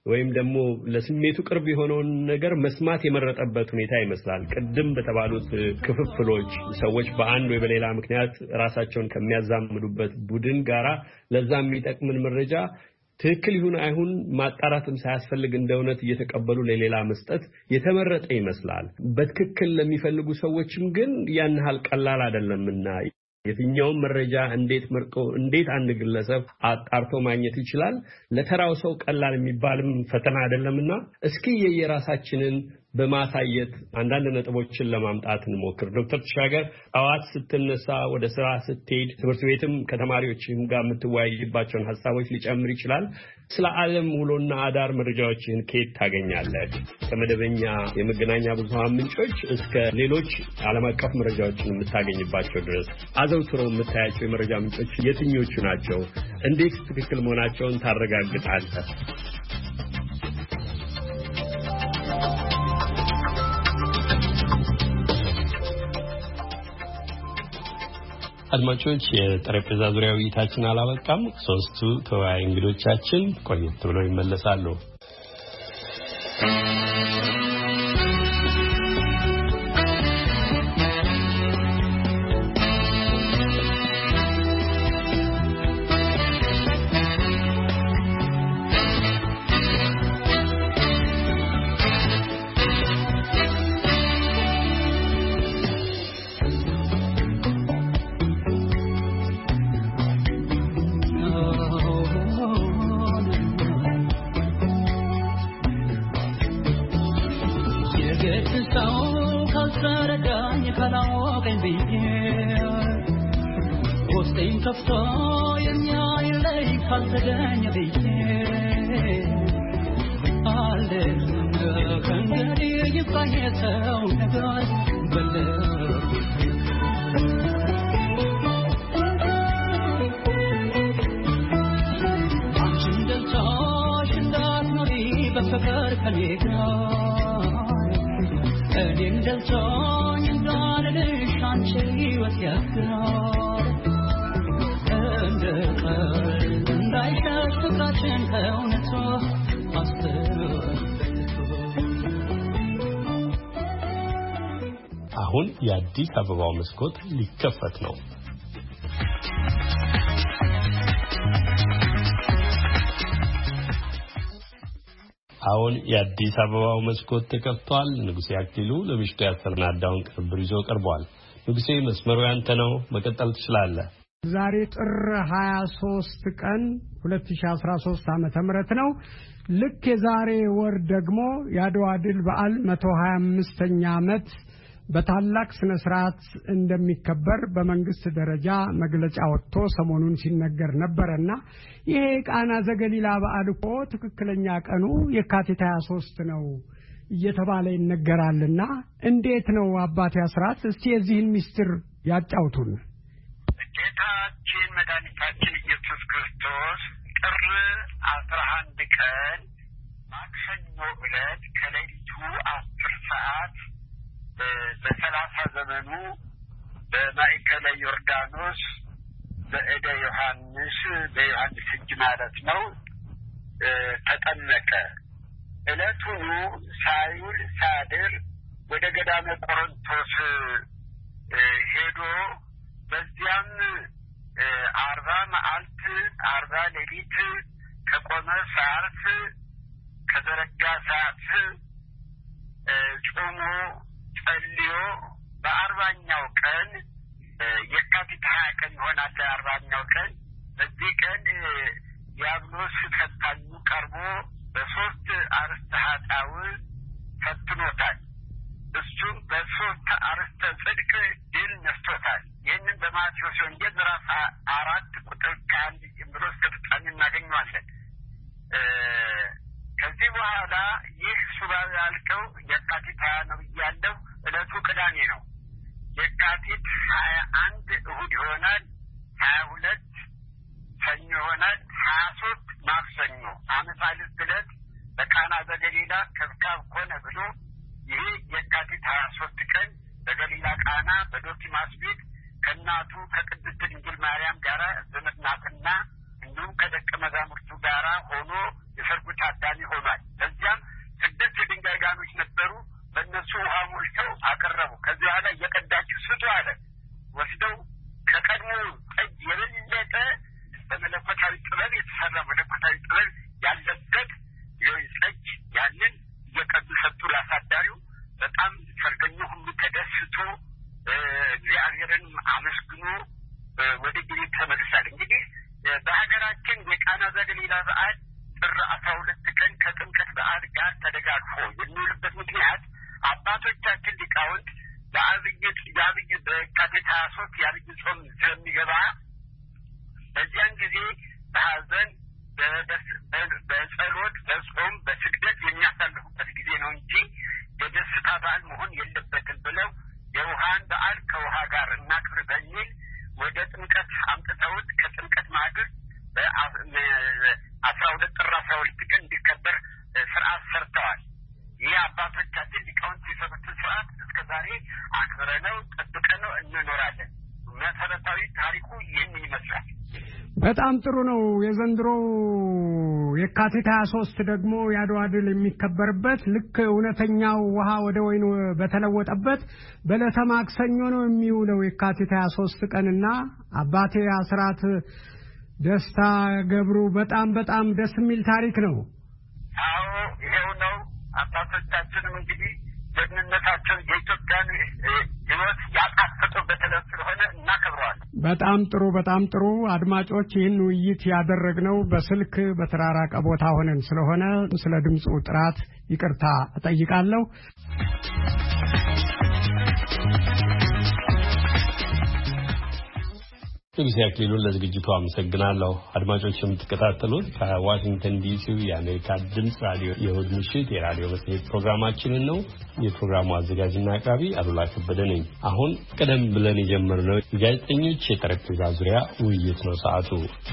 ወይም ደግሞ ለስሜቱ ቅርብ የሆነውን ነገር መስማት የመረጠበት ሁኔታ ይመስላል። ቅድም በተባሉት ክፍፍሎች ሰዎች በአንድ ወይ በሌላ ምክንያት ራሳቸውን ከሚያዛምዱበት ቡድን ጋራ ለዛ የሚጠቅምን መረጃ ትክክል ይሁን አይሁን ማጣራትም ሳያስፈልግ እንደ እውነት እየተቀበሉ ለሌላ መስጠት የተመረጠ ይመስላል። በትክክል ለሚፈልጉ ሰዎችም ግን ያን ያህል ቀላል አይደለምና የትኛውም መረጃ እንዴት መርጦ እንዴት አንድ ግለሰብ አጣርቶ ማግኘት ይችላል ለተራው ሰው ቀላል የሚባልም ፈተና አይደለምና እስኪ የየራሳችንን በማሳየት አንዳንድ ነጥቦችን ለማምጣት እንሞክር። ዶክተር ተሻገር አዋት ስትነሳ ወደ ስራ ስትሄድ ትምህርት ቤትም ከተማሪዎችም ጋር የምትወያይባቸውን ሐሳቦች ሊጨምር ይችላል። ስለ ዓለም ውሎና አዳር መረጃዎችን ከየት ታገኛለህ? ከመደበኛ የመገናኛ ብዙሃን ምንጮች እስከ ሌሎች ዓለም አቀፍ መረጃዎችን የምታገኝባቸው ድረስ አዘውትረው የምታያቸው የመረጃ ምንጮች የትኞቹ ናቸው? እንዴት ትክክል መሆናቸውን ታረጋግጣለህ? አድማጮች የጠረጴዛ ዙሪያ ውይይታችን አላበቃም። ሶስቱ ተወያይ እንግዶቻችን ቆየት ብለው ይመለሳሉ። አሁን የአዲስ አበባው መስኮት ሊከፈት ነው። አሁን የአዲስ አበባው መስኮት ተከፍቷል። ንጉሴ አክሊሉ ለምሽቱ ያሰናዳውን ቅንብር ይዞ ቀርቧል። ንጉሴ መስመሩ ያንተ ነው፣ መቀጠል ትችላለህ። ዛሬ ጥር ሃያ ሶስት ቀን ሁለት ሺህ አስራ ሶስት ዓመተ ምህረት ነው። ልክ የዛሬ ወር ደግሞ የአድዋ ድል በዓል መቶ ሀያ አምስተኛ ዓመት በታላቅ ስነ ስርዓት እንደሚከበር በመንግስት ደረጃ መግለጫ ወጥቶ ሰሞኑን ሲነገር ነበርና ይሄ ቃና ዘገሊላ በዓል እኮ ትክክለኛ ቀኑ የካቲት ሃያ ሶስት ነው እየተባለ ይነገራልና እንዴት ነው አባቴ አስራት? እስቲ የዚህን ሚስጥር ያጫውቱን። ጌታችን መድኃኒታችን ኢየሱስ ክርስቶስ ጥር አስራ አንድ ቀን ማክሰኞ ዕለት ከሌሊቱ አስር ሰዓት በሰላሳ ዘመኑ በማዕከለ ዮርዳኖስ በእደ ዮሐንስ በዮሐንስ እጅ ማለት ነው ተጠመቀ። ዕለቱኑ ሳይውል ሳድር ወደ ገዳመ ቆሮንቶስ ሄዶ በዚያም አርባ መዓልት አርባ ሌሊት ከቆመ ሰዓት ከዘረጋ ሰዓት ጾሞ ጸልዮ በአርባኛው ቀን የካቲት ሀያ ቀን ይሆናል። አርባኛው ቀን በዚህ ቀን ዲያብሎስ ፈታኙ ቀርቦ በሶስት አርእስተ ኃጣውእ ፈትኖታል። እሱም በሶስት አርእስተ ጽድቅ ድል ነስቶታል። ይህንን በማቴዎስ ወንጌል ምዕራፍ አራት ቁጥር ከአንድ ጀምሮ እስከ ፍጻሜ እናገኘዋለን። ከዚህ በኋላ ይህ ሱባኤ ያልቀው የካቲት ሀያ ነው ያለው። ዕለቱ ቅዳሜ ነው። የካቲት ሀያ አንድ እሁድ ይሆናል። ሀያ ሁለት ሰኞ ይሆናል። ሀያ ሶስት ማክሰኞ አመሳልስት ዕለት በቃና ዘገሊላ ከብካብ ኮነ ብሎ ይህ የካቲት ሀያ ሶስት ቀን በገሊላ ቃና በዶኪማስ ቤት ከእናቱ ከቅድስት ድንግል ማርያም ጋር ዘመድናትና እንዲሁም ከደቀ መዛሙርቱ ጋር ሆኖ የሰርጉ ታዳሚ ሆኗል። ሞልተው አቀረቡ። ከዚህ በኋላ እየቀዳችሁ ስጡ አለ። ወስደው ከቀድሞ ጠጅ የበለጠ በመለኮታዊ ጥበብ የተሰራ መለኮታዊ ጥበብ ያለበት ጠጅ ያንን እየቀዱ ሰጡ ላሳዳሪው። በጣም ሰርገኛው ሁሉ ተደስቶ እግዚአብሔርን አመስግኖ ወደ ቤት ተመልሷል። እንግዲህ በሀገራችን የቃና ዘገሊላ በዓል ጥር አስራ ሁለት ቀን ከጥምቀት በዓል ጋር ተደጋግፎ የሚውልበት ምክንያት አባቶቻችን ሊቃውንት ለአብይ የአብይ በካቲት ሀያ ሦስት የአብይ ጾም ስለሚገባ በዚያን ጊዜ በሀዘን በጸሎት በጾም በስግደት የሚያሳልፉበት ጊዜ ነው እንጂ የደስታ በዓል መሆን የለበትም ብለው የውሃን በዓል ከውሃ ጋር እናክብር በሚል ወደ ጥምቀት አምጥተውት ከጥምቀት ማግስት አስራ ሁለት ጥር አስራ ሁለት ቀን እንዲከበር ስርዓት ሰርተዋል። ይህ አባቶቻችን ሊቃውንት የሰሩትን ስርዓት እስከ ዛሬ አክብረነው ጠብቀነው እንኖራለን። መሰረታዊ ታሪኩ ይህን ይመስላል። በጣም ጥሩ ነው። የዘንድሮ የካቲት ሀያ ሦስት ደግሞ የአድዋ ድል የሚከበርበት ልክ እውነተኛው ውሃ ወደ ወይን በተለወጠበት በዕለተ ማክሰኞ ነው የሚውለው የካቲት ሀያ ሦስት ቀንና አባቴ አስራት ደስታ ገብሩ በጣም በጣም ደስ የሚል ታሪክ ነው። አዎ ይሄው ነው። አባቶቻችንም እንግዲህ ጀግንነታቸው የኢትዮጵያን ሕይወት ያጣፈጡበት ዕለት ስለሆነ እናከብረዋለን። በጣም ጥሩ በጣም ጥሩ። አድማጮች ይህን ውይይት ያደረግነው በስልክ በተራራቀ ቦታ ሆነን ስለሆነ ስለ ድምፁ ጥራት ይቅርታ እጠይቃለሁ። ንጉሴ አክሊሉን ለዝግጅቱ አመሰግናለሁ። አድማጮች የምትከታተሉት ከዋሽንግተን ዲሲ የአሜሪካ ድምፅ ራዲዮ የእሁድ ምሽት የራዲዮ መጽሔት ፕሮግራማችንን ነው። የፕሮግራሙ አዘጋጅና አቅራቢ አሉላ ከበደ ነኝ። አሁን ቀደም ብለን የጀመርነው የጋዜጠኞች የጠረጴዛ ዙሪያ ውይይት ነው። ሰዓቱ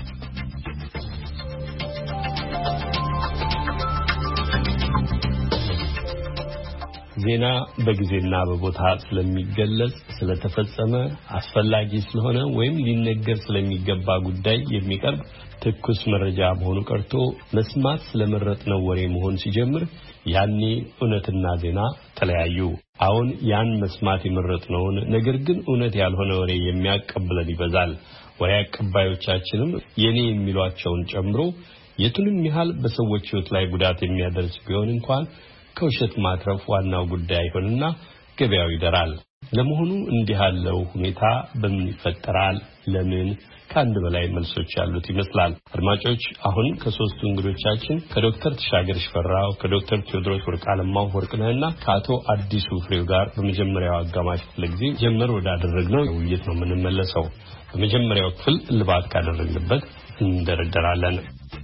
ዜና በጊዜና በቦታ ስለሚገለጽ ስለተፈጸመ አስፈላጊ ስለሆነ ወይም ሊነገር ስለሚገባ ጉዳይ የሚቀርብ ትኩስ መረጃ መሆኑ ቀርቶ መስማት ስለመረጥነው ወሬ መሆን ሲጀምር ያኔ እውነትና ዜና ተለያዩ። አሁን ያን መስማት የመረጥነውን ነገር ግን እውነት ያልሆነ ወሬ የሚያቀብለን ይበዛል። ወሬ አቀባዮቻችንም የኔ የሚሏቸውን ጨምሮ የቱንም ያህል በሰዎች ሕይወት ላይ ጉዳት የሚያደርስ ቢሆን እንኳን ከውሸት ማትረፍ ዋናው ጉዳይ ይሆንና ገበያው ይደራል። ለመሆኑ እንዲህ ያለው ሁኔታ በምን ይፈጠራል? ለምን? ከአንድ በላይ መልሶች ያሉት ይመስላል። አድማጮች አሁን ከሶስቱ እንግዶቻችን ከዶክተር ተሻገር ሽፈራው፣ ከዶክተር ቴዎድሮስ ወርቅአለማው ወርቅነህና ከአቶ አዲሱ ፍሬው ጋር በመጀመሪያው አጋማሽ ክፍለ ጊዜ ጀመር ወዳደረግነው ውይይት ነው የምንመለሰው። በመጀመሪያው ክፍል እልባት ካደረግንበት እንደረደራለን።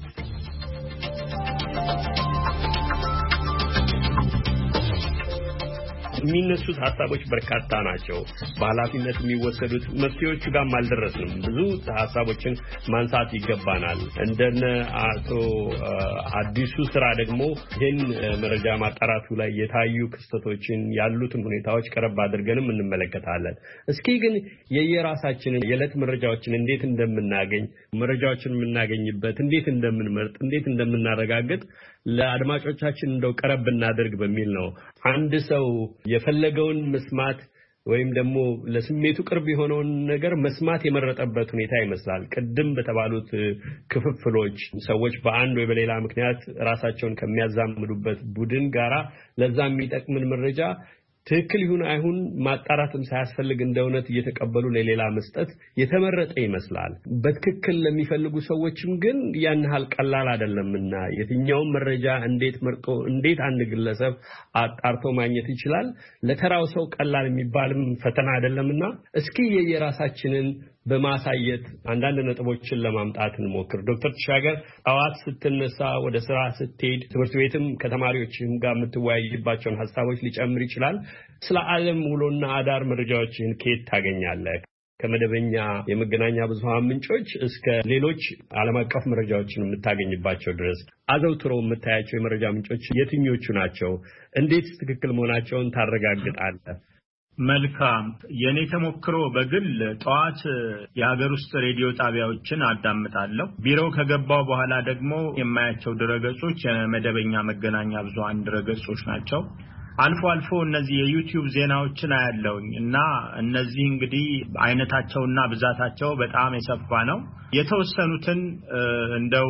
የሚነሱት ሀሳቦች በርካታ ናቸው። በኃላፊነት የሚወሰዱት መፍትሄዎቹ ጋር አልደረስንም። ብዙ ሀሳቦችን ማንሳት ይገባናል። እንደነ አቶ አዲሱ ስራ ደግሞ ይህን መረጃ ማጣራቱ ላይ የታዩ ክስተቶችን ያሉትን ሁኔታዎች ቀረብ አድርገንም እንመለከታለን። እስኪ ግን የየራሳችንን የዕለት መረጃዎችን እንዴት እንደምናገኝ፣ መረጃዎችን የምናገኝበት እንዴት እንደምንመርጥ፣ እንዴት እንደምናረጋግጥ ለአድማጮቻችን እንደው ቀረብ እናደርግ በሚል ነው። አንድ ሰው የፈለገውን መስማት ወይም ደግሞ ለስሜቱ ቅርብ የሆነውን ነገር መስማት የመረጠበት ሁኔታ ይመስላል። ቅድም በተባሉት ክፍፍሎች ሰዎች በአንድ ወይ በሌላ ምክንያት ራሳቸውን ከሚያዛምዱበት ቡድን ጋራ ለዛ የሚጠቅምን መረጃ ትክክል ይሁን አይሁን ማጣራትም ሳያስፈልግ እንደውነት እየተቀበሉ ለሌላ መስጠት የተመረጠ ይመስላል። በትክክል ለሚፈልጉ ሰዎችም ግን ያን ያህል ቀላል አይደለምና የትኛው መረጃ እንዴት መርጦ እንዴት አንድ ግለሰብ አጣርቶ ማግኘት ይችላል ለተራው ሰው ቀላል የሚባልም ፈተና አይደለምና እስኪ የየራሳችንን በማሳየት አንዳንድ ነጥቦችን ለማምጣት እንሞክር። ዶክተር ተሻገር ጠዋት ስትነሳ ወደ ስራ ስትሄድ ትምህርት ቤትም ከተማሪዎችም ጋር የምትወያይባቸውን ሐሳቦች ሊጨምር ይችላል። ስለ ዓለም ውሎና አዳር መረጃዎችን ከየት ታገኛለህ? ከመደበኛ የመገናኛ ብዙሃን ምንጮች እስከ ሌሎች ዓለም አቀፍ መረጃዎችን የምታገኝባቸው ድረስ አዘውትሮ የምታያቸው የመረጃ ምንጮች የትኞቹ ናቸው? እንዴት ትክክል መሆናቸውን ታረጋግጣለህ? መልካም። የኔ ተሞክሮ በግል ጠዋት የሀገር ውስጥ ሬዲዮ ጣቢያዎችን አዳምጣለሁ። ቢሮ ከገባው በኋላ ደግሞ የማያቸው ድረገጾች የመደበኛ መገናኛ ብዙሃን ድረገጾች ናቸው። አልፎ አልፎ እነዚህ የዩቲዩብ ዜናዎችን አያለውኝ እና እነዚህ እንግዲህ አይነታቸውና ብዛታቸው በጣም የሰፋ ነው የተወሰኑትን እንደው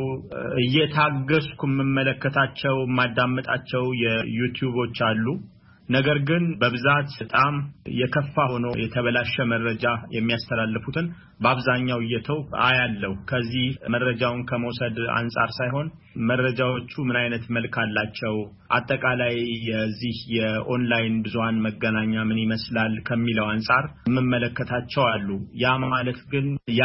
እየታገስኩ መመለከታቸው ማዳመጣቸው የዩቲዩቦች አሉ ነገር ግን በብዛት በጣም የከፋ ሆኖ የተበላሸ መረጃ የሚያስተላልፉትን በአብዛኛው እየተው አያለው ከዚህ መረጃውን ከመውሰድ አንፃር ሳይሆን መረጃዎቹ ምን አይነት መልክ አላቸው አጠቃላይ የዚህ የኦንላይን ብዙሃን መገናኛ ምን ይመስላል ከሚለው አንፃር መመለከታቸው አሉ ያ ማለት ግን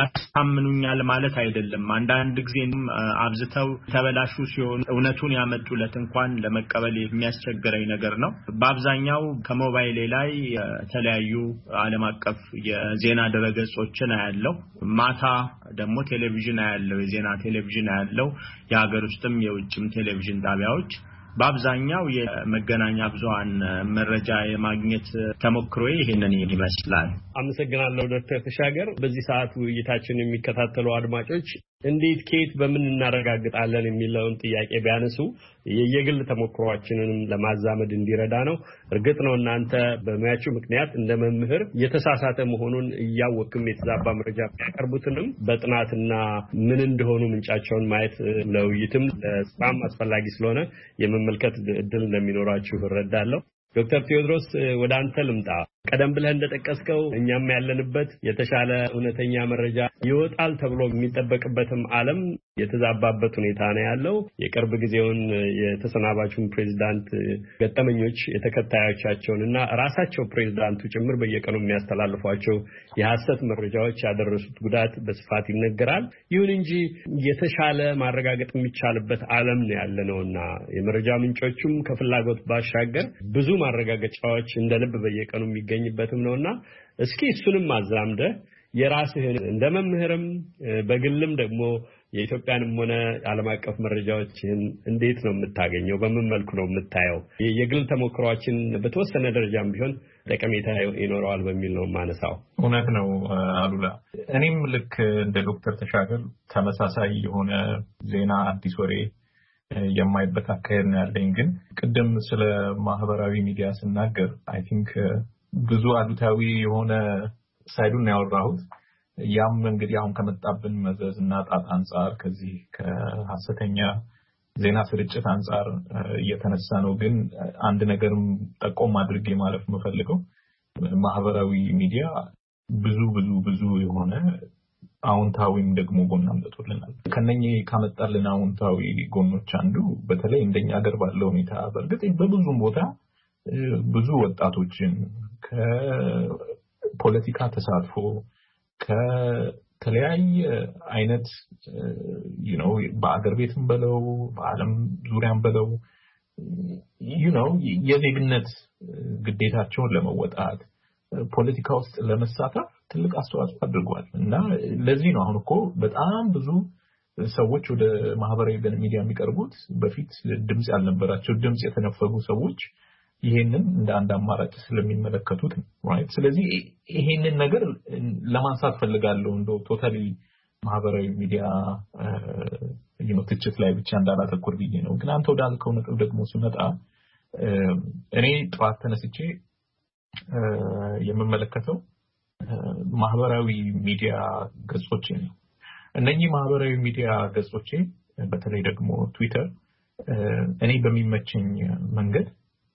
ያሳምኑኛል ማለት አይደለም አንዳንድ ጊዜም አብዝተው ተበላሹ ሲሆን እውነቱን ያመጡለት እንኳን ለመቀበል የሚያስቸግረኝ ነገር ነው በአብዛኛው ከሞባይል ላይ የተለያዩ ዓለም አቀፍ የዜና ድረገጾችን አያለው ማታ ደግሞ ቴሌቪዥን አያለው የዜና ቴሌቪዥን አያለው የሀገር ውስጥም የውጭም ቴሌቪዥን ጣቢያዎች በአብዛኛው የመገናኛ ብዙሃን መረጃ የማግኘት ተሞክሮ ይሄንን ይመስላል አመሰግናለሁ ዶክተር ተሻገር በዚህ ሰዓት ውይይታችን የሚከታተሉ አድማጮች እንዴት ኬት በምን እናረጋግጣለን የሚለውን ጥያቄ ቢያነሱ የየግል ተሞክሮአችንን ለማዛመድ እንዲረዳ ነው እርግጥ ነው እናንተ በሙያችሁ ምክንያት እንደ መምህር የተሳሳተ መሆኑን ያወቅም የተዛባ መረጃ ያቀርቡትንም በጥናትና ምን እንደሆኑ ምንጫቸውን ማየት ለውይይትም ለስራም አስፈላጊ ስለሆነ የመመልከት እድል እንደሚኖራችሁ እረዳለሁ ዶክተር ቴዎድሮስ ወደ አንተ ልምጣ ቀደም ብለህ እንደተጠቀስከው እኛም ያለንበት የተሻለ እውነተኛ መረጃ ይወጣል ተብሎ የሚጠበቅበትም ዓለም የተዛባበት ሁኔታ ነው ያለው የቅርብ ጊዜውን የተሰናባቹን ፕሬዝዳንት ገጠመኞች የተከታዮቻቸውንና ራሳቸው ፕሬዝዳንቱ ጭምር በየቀኑ የሚያስተላልፏቸው የሐሰት መረጃዎች ያደረሱት ጉዳት በስፋት ይነገራል ይሁን እንጂ የተሻለ ማረጋገጥ የሚቻልበት ዓለም ነው ያለነውና የመረጃ ምንጮቹም ከፍላጎት ባሻገር ብዙ ማረጋገጫዎች እንደልብ በየቀኑ የሚገኝበትም ነውና እስኪ እሱንም አዛምደ የራስህን እንደመምህርም በግልም ደግሞ የኢትዮጵያንም ሆነ ዓለም አቀፍ መረጃዎችን እንዴት ነው የምታገኘው በምን መልኩ ነው የምታየው የግል ተሞክሮአችን በተወሰነ ደረጃም ቢሆን ጠቀሜታ ይኖረዋል በሚል ነው ማነሳው እውነት ነው አሉላ እኔም ልክ እንደ ዶክተር ተሻገር ተመሳሳይ የሆነ ዜና አዲስ ወሬ የማይበት አካሄድ ነው ያለኝ ግን ቅድም ስለ ማህበራዊ ሚዲያ ስናገር አይ ቲንክ ብዙ አሉታዊ የሆነ ሳይዱን ያወራሁት ያም እንግዲህ አሁን ከመጣብን መዘዝና ጣጣ አንፃር ከዚህ ከሐሰተኛ ዜና ስርጭት አንፃር እየተነሳ ነው ግን አንድ ነገርም ጠቆም አድርጌ ማለፍ የምፈልገው ማህበራዊ ሚዲያ ብዙ ብዙ ብዙ የሆነ አውንታዊም ደግሞ ጎን አምጥቶልናል ከነኚህ ካመጣልን አውንታዊ ጎኖች አንዱ በተለይ እንደኛ ሀገር ባለው ሁኔታ በርግጥ በብዙም ቦታ ብዙ ወጣቶችን ከፖለቲካ ተሳትፎ ከተለያየ አይነት you know በአገር ቤትም በለው በዓለም ዙሪያም በለው you know የዜግነት ግዴታቸውን ለመወጣት ፖለቲካ ውስጥ ለመሳተፍ ትልቅ አስተዋጽኦ አድርጓል እና ለዚህ ነው አሁን እኮ በጣም ብዙ ሰዎች ወደ ማህበራዊ ሚዲያ የሚቀርቡት በፊት ድምጽ ያልነበራቸው ድምጽ የተነፈጉ ሰዎች ይሄንን እንደ አንድ አማራጭ ስለሚመለከቱት right ስለዚህ ይሄንን ነገር ለማንሳት ፈልጋለሁ እንደው ቶታሊ ማህበራዊ ሚዲያ you know ትችት ላይ ብቻ እንዳላተኩር ብዬ ነው ግን አንተ ወዳልከው ነጥብ ደግሞ ስመጣ እኔ ጧት ተነስቼ የምመለከተው ማህበራዊ ሚዲያ ገጾች ነው እነኚህ ማህበራዊ ሚዲያ ገጾች በተለይ ደግሞ ትዊተር እኔ በሚመቸኝ መንገድ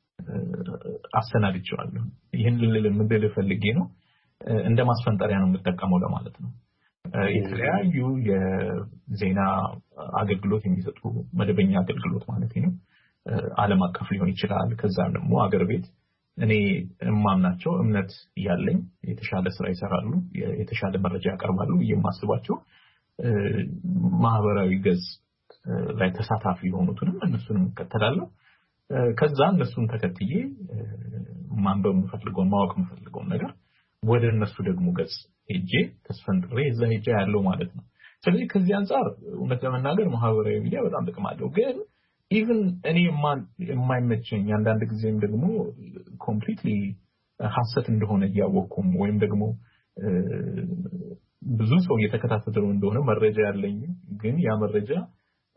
አሰናድቻለሁ ይሄን ልል ምንድል ፈልጌ ነው እንደ ማስፈንጠሪያ ነው የምጠቀመው ለማለት ነው የተለያዩ የዜና አገልግሎት የሚሰጡ መደበኛ አገልግሎት ማለት ነው ዓለም አቀፍ ሊሆን ይችላል ከዛ ደግሞ አገር ቤት እኔ እማምናቸው እምነት ያለኝ የተሻለ ስራ ይሰራሉ የተሻለ መረጃ ያቀርባሉ የማስባቸው ማህበራዊ ገጽ ላይ ተሳታፊ የሆኑትንም እነሱንም ከተላለሁ ከዛ እነሱን ተከትዬ ማንበብ የምፈልገው ማወቅ የምፈልገው ነገር ወደ እነሱ ደግሞ ገጽ ሄጄ ተስፈንጥሬ እዛ ሄጄ ያለው ማለት ነው ስለዚህ ከዚህ አንፃር እውነት ለመናገር ማህበራዊ ሚዲያ በጣም ጥቅም አለው ግን even እኔ የማይመቸኝ አንዳንድ ጊዜም ደግሞ ኮምፕሊትሊ ሐሰት እንደሆነ ያወቅኩም ወይም ደግሞ ብዙ ሰው እየተከታተለው እንደሆነ መረጃ ያለኝ ግን ያ መረጃ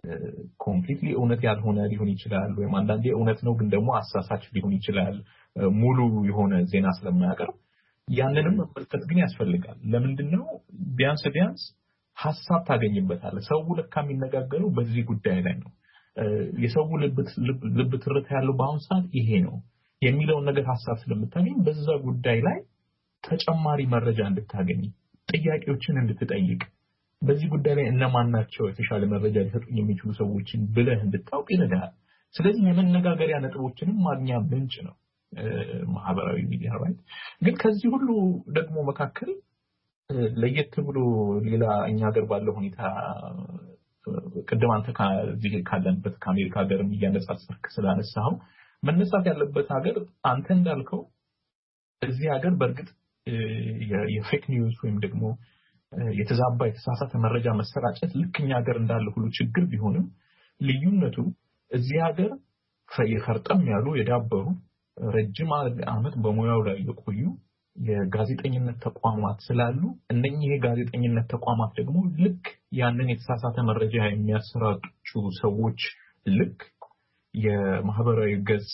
ኮምፕሊትሊ እውነት ያልሆነ ሊሆን ይችላል ወይም አንዳንዴ እውነት ነው ግን ደግሞ አሳሳች ሊሆን ይችላል ሙሉ የሆነ ዜና ስለማያቀርብ ያንንም መመልከት ግን ያስፈልጋል ለምንድነው ቢያንስ ቢያንስ ሐሳብ ታገኝበታለህ ሰው ለካ የሚነጋገረው በዚህ ጉዳይ ላይ ነው የሰው ልብ ልብ ትርታ ያለው በአሁን ሰዓት ይሄ ነው የሚለው ነገር ሐሳብ ስለምታገኝ በዛ ጉዳይ ላይ ተጨማሪ መረጃ እንድታገኝ ጥያቄዎችን እንድትጠይቅ በዚህ ጉዳይ ላይ እነማን ናቸው የተሻለ መረጃ ሊሰጡኝ የሚችሉ ሰዎችን ብለህ እንድታውቅ ይረዳል ስለዚህ የመነጋገሪያ ነጥቦችንም ማግኛ ምንጭ ነው ማህበራዊ ሚዲያ ራይት ግን ከዚህ ሁሉ ደግሞ መካከል ለየት ብሎ ሌላ እኛ ሀገር ባለው ሁኔታ ቅድም አንተ ከዚህ ካለንበት ከአሜሪካ ሀገርም እያነጻጸርክ ስላነሳው መነሳት ያለበት ሀገር አንተ እንዳልከው እዚህ ሀገር በርግጥ የፌክ ኒውስ ወይም ደግሞ የተዛባ የተሳሳተ መረጃ መሰራጨት ልክኛ ሀገር እንዳለ ሁሉ ችግር ቢሆንም ልዩነቱ እዚህ ሀገር ፈየፈርጠም ያሉ የዳበሩ ረጅም ዓመት በሙያው ላይ የቆዩ የጋዜጠኝነት ተቋማት ስላሉ እነኚህ የጋዜጠኝነት ተቋማት ደግሞ ልክ ያንን የተሳሳተ መረጃ የሚያሰራጩ ሰዎች ልክ የማህበራዊ ገጽ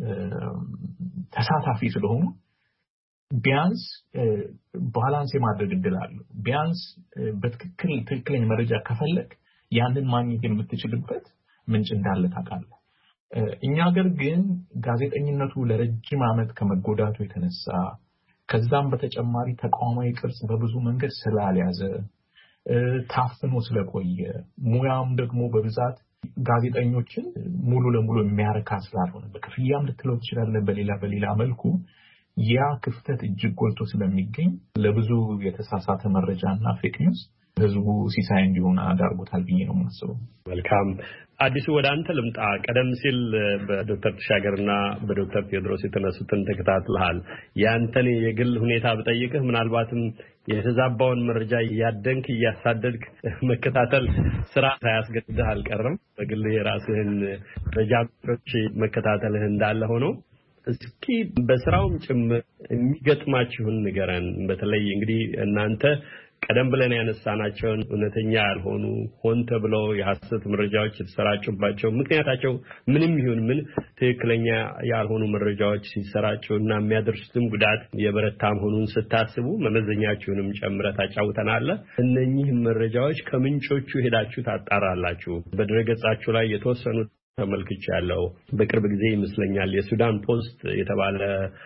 ተሳታፊ ስለሆኑ ቢያንስ ባላንስ የማድረግ እድል አለው ቢያንስ በትክክል ትክክለኛ መረጃ ከፈለክ ያንን ማግኘት የምትችልበት ምንጭ እንዳለ ታውቃለህ እኛ ሀገር ግን ጋዜጠኝነቱ ለረጅም ዓመት ከመጎዳቱ የተነሳ ከዛም በተጨማሪ ተቋማዊ ቅርጽ በብዙ መንገድ ስላልያዘ ታፍኖ ስለቆየ ሙያም ደግሞ በብዛት ጋዜጠኞችን ሙሉ ለሙሉ የሚያረካ ስላልሆነ በክፍያም ልትለው ትችላለህ በሌላ በሌላ መልኩ ያ ክፍተት እጅግ ጎልቶ ስለሚገኝ ለብዙ የተሳሳተ መረጃና ፌክ ኒውስ ህዝቡ ሲሳይ እንዲሆን አዳርጎታል ብዬ ነው የማስበው መልካም አዲሱ ወደ አንተ ልምጣ ቀደም ሲል በዶክተር ተሻገርና በዶክተር ቴዎድሮስ የተነሱትን ተከታትለሃል ያንተን የግል ሁኔታ በጠይቅህ ምናልባትም የተዛባውን መረጃ ያደንክ ያሳደድክ መከታተል ስራ ሳያስገድድህ አልቀረም በግል የራስህን መረጃዎች መከታተልህ እንዳለ ሆኖ እስኪ በስራውም ጭምር የሚገጥማችሁን ንገረን በተለይ እንግዲህ እናንተ ቀደም ብለን ያነሳናቸውን እውነተኛ ያልሆኑ ሆን ተብለው የሐሰት መረጃዎች የተሰራጩባቸው ምክንያታቸው ምንም ይሁን ምን ትክክለኛ ያልሆኑ መረጃዎች ሲሰራጩና የሚያደርሱትም ጉዳት የበረታ መሆኑን ስታስቡ መመዘኛችሁንም ጨምረህ ታጫውተናለህ እነኚህ መረጃዎች ከምንጮቹ ሄዳችሁ ታጣራላችሁ በድረገጻችሁ ላይ የተወሰኑት ተመልክቻለሁ በቅርብ ጊዜ ይመስለኛል የሱዳን ፖስት የተባለ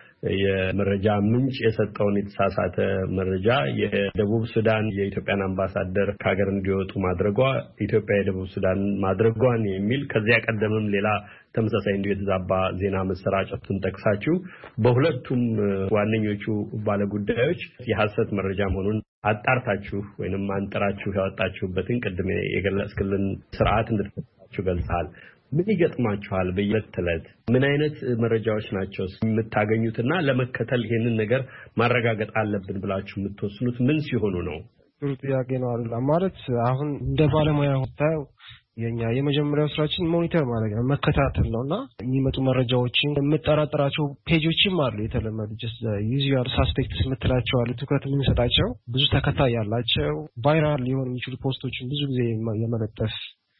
የመረጃ ምንጭ የሰጠውን የተሳሳተ መረጃ የደቡብ ሱዳን የኢትዮጵያን አምባሳደር ከሀገር እንዲወጡ ማድረጓ ኢትዮጵያ የደቡብ ሱዳን ማድረጓን የሚል ከዚያ ቀደምም ሌላ ተመሳሳይ እንዲሁ የተዛባ ዜና መሰራጨቱን ጠቅሳችሁ በሁለቱም ዋነኞቹ ባለጉዳዮች የሐሰት መረጃ መሆኑን አጣርታችሁ ወይንም አንጠራችሁ ያወጣችሁበትን ቅድም የገለጽክልን ስርዓት እንድትፈታችሁ ገልጸሃል ምን ይገጥማችኋል በየት ተለት ምን አይነት መረጃዎች ናቸው የምታገኙትና ለመከተል ይሄንን ነገር ማረጋገጥ አለብን ብላችሁ የምትወስኑት ምን ሲሆኑ ነው ጥሩ ጥያቄ ነው አይደል ማለት አሁን እንደ ባለሙያ ሆታው የኛ የመጀመሪያው ስራችን ሞኒተር ማድረግ ነው መከታተል ነውና የሚመጡ መረጃዎችን የምጠራጠራቸው ፔጆችም አሉ የተለመዱ just usual suspects የምትላቸው አሉ ትኩረት የምንሰጣቸው ብዙ ተከታይ ያላቸው ቫይራል ሊሆን የሚችሉ ፖስቶችን ብዙ ጊዜ የመለጠፍ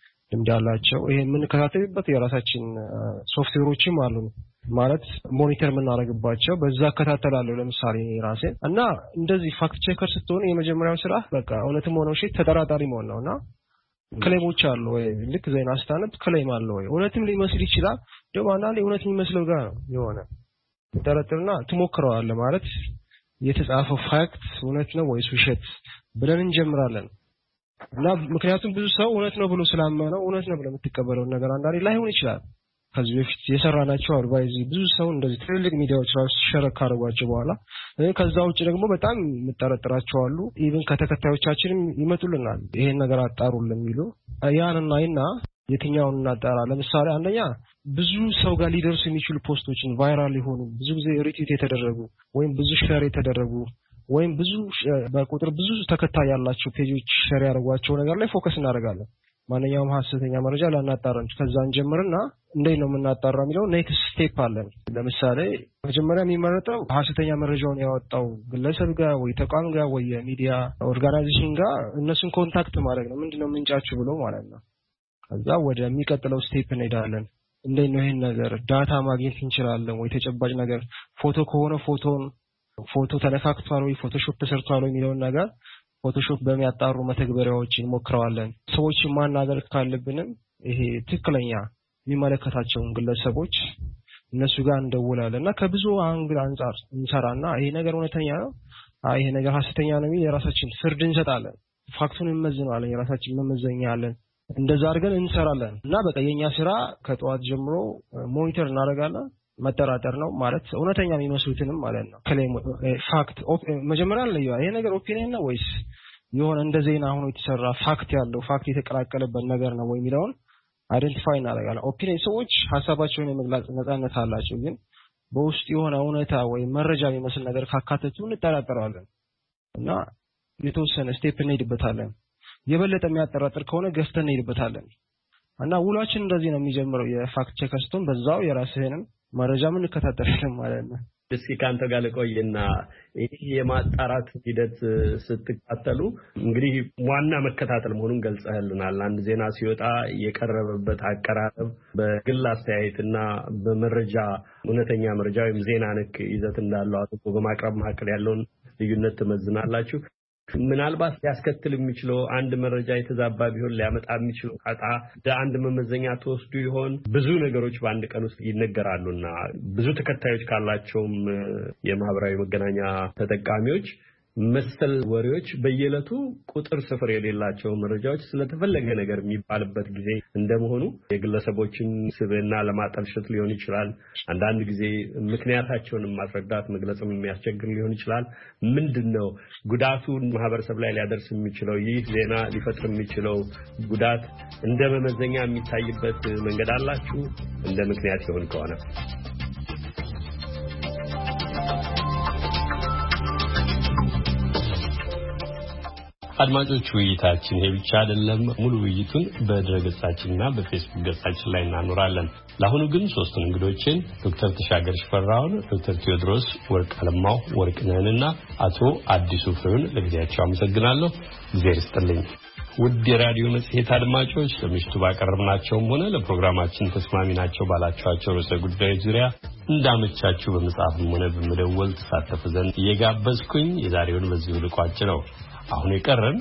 እንደያላቸው ይሄ ምን ከታተይበት የራሳችን ሶፍትዌሮችም አሉ ማለት ሞኒተር የምናደርግባቸው በዛ ከታተላለሁ ለምሳሌ ራሴ እና እንደዚህ ፋክት ቼከር ስትሆን የመጀመሪያው ስራ በቃ እውነትም ሆነው እሺ ተጠራጣሪ መሆን ነውና ክሌሞች አሉ ወይ ልክ ዜና አስታነብ ክሌም አለ ወይ እውነትም ሊመስል ይችላል ደግሞ አንዳንዴ እውነት የሚመስለው ጋር ነው የሆነ ተጠራጥርና ትሞክረዋለህ ማለት የተጻፈው ፋክት እውነት ነው ወይስ ውሸት ብለን እንጀምራለን እና ምክንያቱም ብዙ ሰው እውነት ነው ብሎ ስላመነው እውነት ነው ብሎ የምትቀበለው ነገር አንዳንዴ ላይሆን ይችላል ከዚህ በፊት የሰራናቸው አድቫይዝ ብዙ ሰው እንደዚህ ትልልቅ ሚዲያዎች ራሱ ሸረክ አድርጓቸው በኋላ ከዛ ውጭ ደግሞ በጣም የምጠረጥራቸው አሉ ኢቭን ከተከታዮቻችንም ይመጡልናል ይሄን ነገር አጣሩልን የሚሉ ያንና አይና የትኛውን እናጣራ ለምሳሌ አንደኛ ብዙ ሰው ጋር ሊደርሱ የሚችሉ ፖስቶችን ቫይራል ሊሆኑ ብዙ ጊዜ ሪትዊት የተደረጉ ወይም ብዙ ሼር የተደረጉ ወይም ብዙ በቁጥር ብዙ ተከታይ ያላቸው ፔጆች ሼር ያደርጓቸው ነገር ላይ ፎከስ እናደርጋለን ማንኛውም ሐሰተኛ መረጃ ላናጣራን ከዛን ጀምርና እንዴት ነው የምናጣራው የሚለው ኔክስት ስቴፕ አለን ለምሳሌ መጀመሪያ የሚመረጠው ሐሰተኛ መረጃውን ያወጣው ግለሰብ ጋር ወይ ተቋም ጋር ወይ ሚዲያ ኦርጋናይዜሽን ጋር እነሱን ኮንታክት ማድረግ ነው ምንድነው ምንጫችሁ ብሎ ማለት ነው ከዛ ወደ የሚቀጥለው ስቴፕ እንሄዳለን እንዴት ነው ይሄን ነገር ዳታ ማግኘት እንችላለን ወይ ተጨባጭ ነገር ፎቶ ከሆነ ፎቶን ፎቶ ተለካክቷል ወይ ፎቶሾፕ ተሰርቷል ወይ የሚለውን ነገር ፎቶሾፕ በሚያጣሩ መተግበሪያዎች እንሞክረዋለን ሰዎች ማናገር ካለብንም ይሄ ትክክለኛ የሚመለከታቸውን ግለሰቦች እነሱ ጋር እንደውላለንና ከብዙ አንግል አንፃር እንሰራና ይሄ ነገር እውነተኛ ነው አይ ይሄ ነገር ሐሰተኛ ነው የሚል የራሳችን ፍርድ እንሰጣለን ፋክቱን እንመዝናለን የራሳችን መመዘኛ አለን እንደዛ አድርገን እንሰራለን እና በቃ የኛ ስራ ከጧት ጀምሮ ሞኒተር እናደርጋለን መጠራጠር ነው ማለት እውነተኛ የሚመስሉትንም ማለት ነው ክሌም ፋክት መጀመሪያ ላይ ይሄ ነገር ኦፒኒየን ነው ወይስ የሆነ እንደ ዜና ሆኖ የተሰራ ፋክት ያለው ፋክት የተቀላቀለበት ነገር ነው ወይ የሚለውን አይደንቲፋይ እናደርጋለን ኦፒኒየን ሰዎች ሐሳባቸውን የመግለጽ ነፃነት አላቸው ግን በውስጥ የሆነ እውነታ ወይ መረጃ የሚመስል ነገር ካካተቱ እንጠራጠራለን እና የተወሰነ ስቴፕ እንሄድበታለን የበለጠ የሚያጠራጥር ከሆነ ገፍተን እንሄድበታለን እና ውሏችን እንደዚህ ነው የሚጀምረው የፋክት ቼከርስቶን በዛው የራስህንም መረጃ ምን ከተተረከም ማለት ነው እስኪ ካንተ ጋር ለቆየና ይሄ የማጣራት ሂደት ስትከታተሉ እንግዲህ ዋና መከታተል መሆኑን ገልጸህልናል አንድ ዜና ሲወጣ የቀረበበት አቀራረብ በግል አስተያየትና በመረጃ እውነተኛ መረጃ ወይም ዜና ነክ ይዘት እንዳለው አጥቆ በማቅረብ መካከል ያለውን ልዩነት ትመዝናላችሁ ምናልባት ያስከትል የሚችለው አንድ መረጃ የተዛባ ቢሆን ሊያመጣ የሚችለው ጣጣ አንድ መመዘኛ ተወስዱ ይሆን ብዙ ነገሮች በአንድ ቀን ውስጥ ይነገራሉና ብዙ ተከታዮች ካላቸውም የማህበራዊ መገናኛ ተጠቃሚዎች መሰል ወሬዎች በየለቱ ቁጥር ስፍር የሌላቸው መረጃዎች ስለተፈለገ ነገር የሚባልበት ጊዜ እንደመሆኑ የግለሰቦችን ስብዕና ለማጠልሸት ሊሆን ይችላል አንዳንድ ጊዜ ምክንያታቸውን ማስረዳት መግለጽም የሚያስቸግር ሊሆን ይችላል ምንድነው ጉዳቱን ማህበረሰብ ላይ ሊያደርስ የሚችለው ይህ ዜና ሊፈጥር የሚችለው ጉዳት እንደ መመዘኛ የሚታይበት መንገድ አላችሁ እንደ ምክንያት ይሆን ከሆነ አድማጮች ውይይታችን ይሄ ብቻ አይደለም ሙሉ ውይይቱን በድረገጻችንና በፌስቡክ ገጻችን ላይ እናኖራለን ለአሁኑ ግን ሶስት እንግዶችን ዶክተር ተሻገር ሽፈራውን ዶክተር ቴዎድሮስ ወርቅአለማው ወርቅነህንና አቶ አዲሱ ፍሬውን ለጊዜያቸው አመሰግናለሁ እግዚአብሔር ይስጥልኝ ውድ የራዲዮ መጽሔት አድማጮች ለምሽቱ ባቀረብናቸውም ሆነ ለፕሮግራማችን ተስማሚ ናቸው ባላችኋቸው ርዕሰ ጉዳዮች ዙሪያ እንዳመቻችሁ በመጽሐፍም ሆነ በመደወል ተሳተፉ ዘንድ እየጋበዝኩኝ የዛሬውን በዚሁ ልቋጭ ነው አሁን የቀረን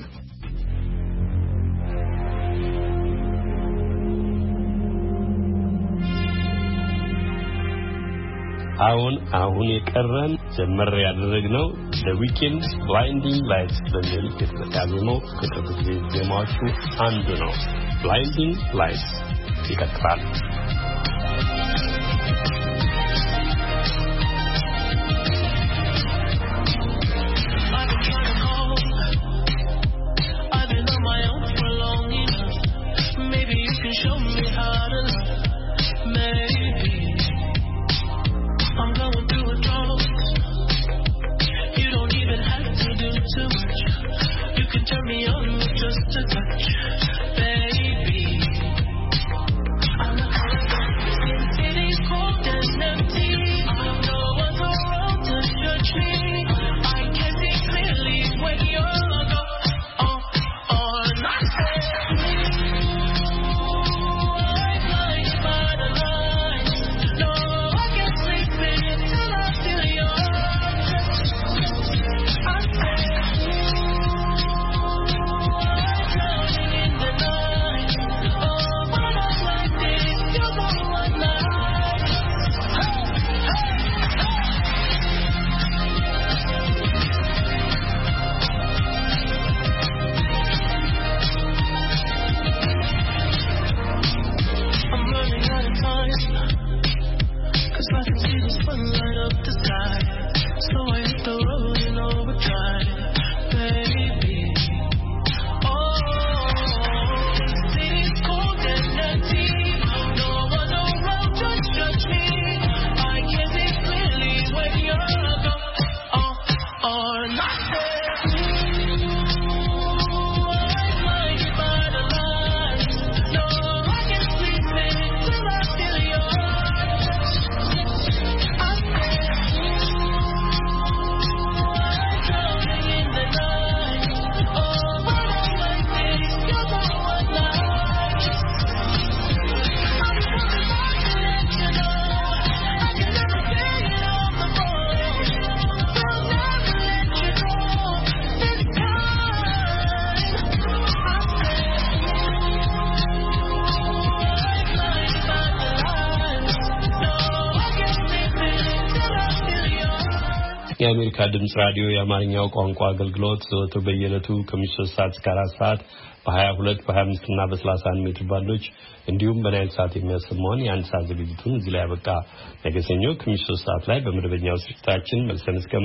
አሁን አሁን የቀረን ጀመር ያደረግነው The Weekend Blinding Lights በሚል የተዘጋጀው ከጥቂት ዜማዎቹ አንዱ ነው Blinding Lights ይቀጥላል Show me how to love, maybe I'm going through a drought. You don't even have to do too much. You can turn me on with just a touch, baby. I'm not የአሜሪካ ድምጽ ራዲዮ የአማርኛው ቋንቋ አገልግሎት ዘወትር በየዕለቱ ከምሽቱ ሶስት ሰዓት እስከ አራት ሰዓት በ22 በ25 እና በ31 ሜትር ባንዶች እንዲሁም በናይል ሳት የሚያሰማውን የአንድ ሰዓት ዝግጅቱን እዚህ ላይ ያበቃ። ነገ ሰኞ ከምሽቱ ሶስት ሰዓት ላይ በመደበኛው ስርጭታችን መልሰን እስከ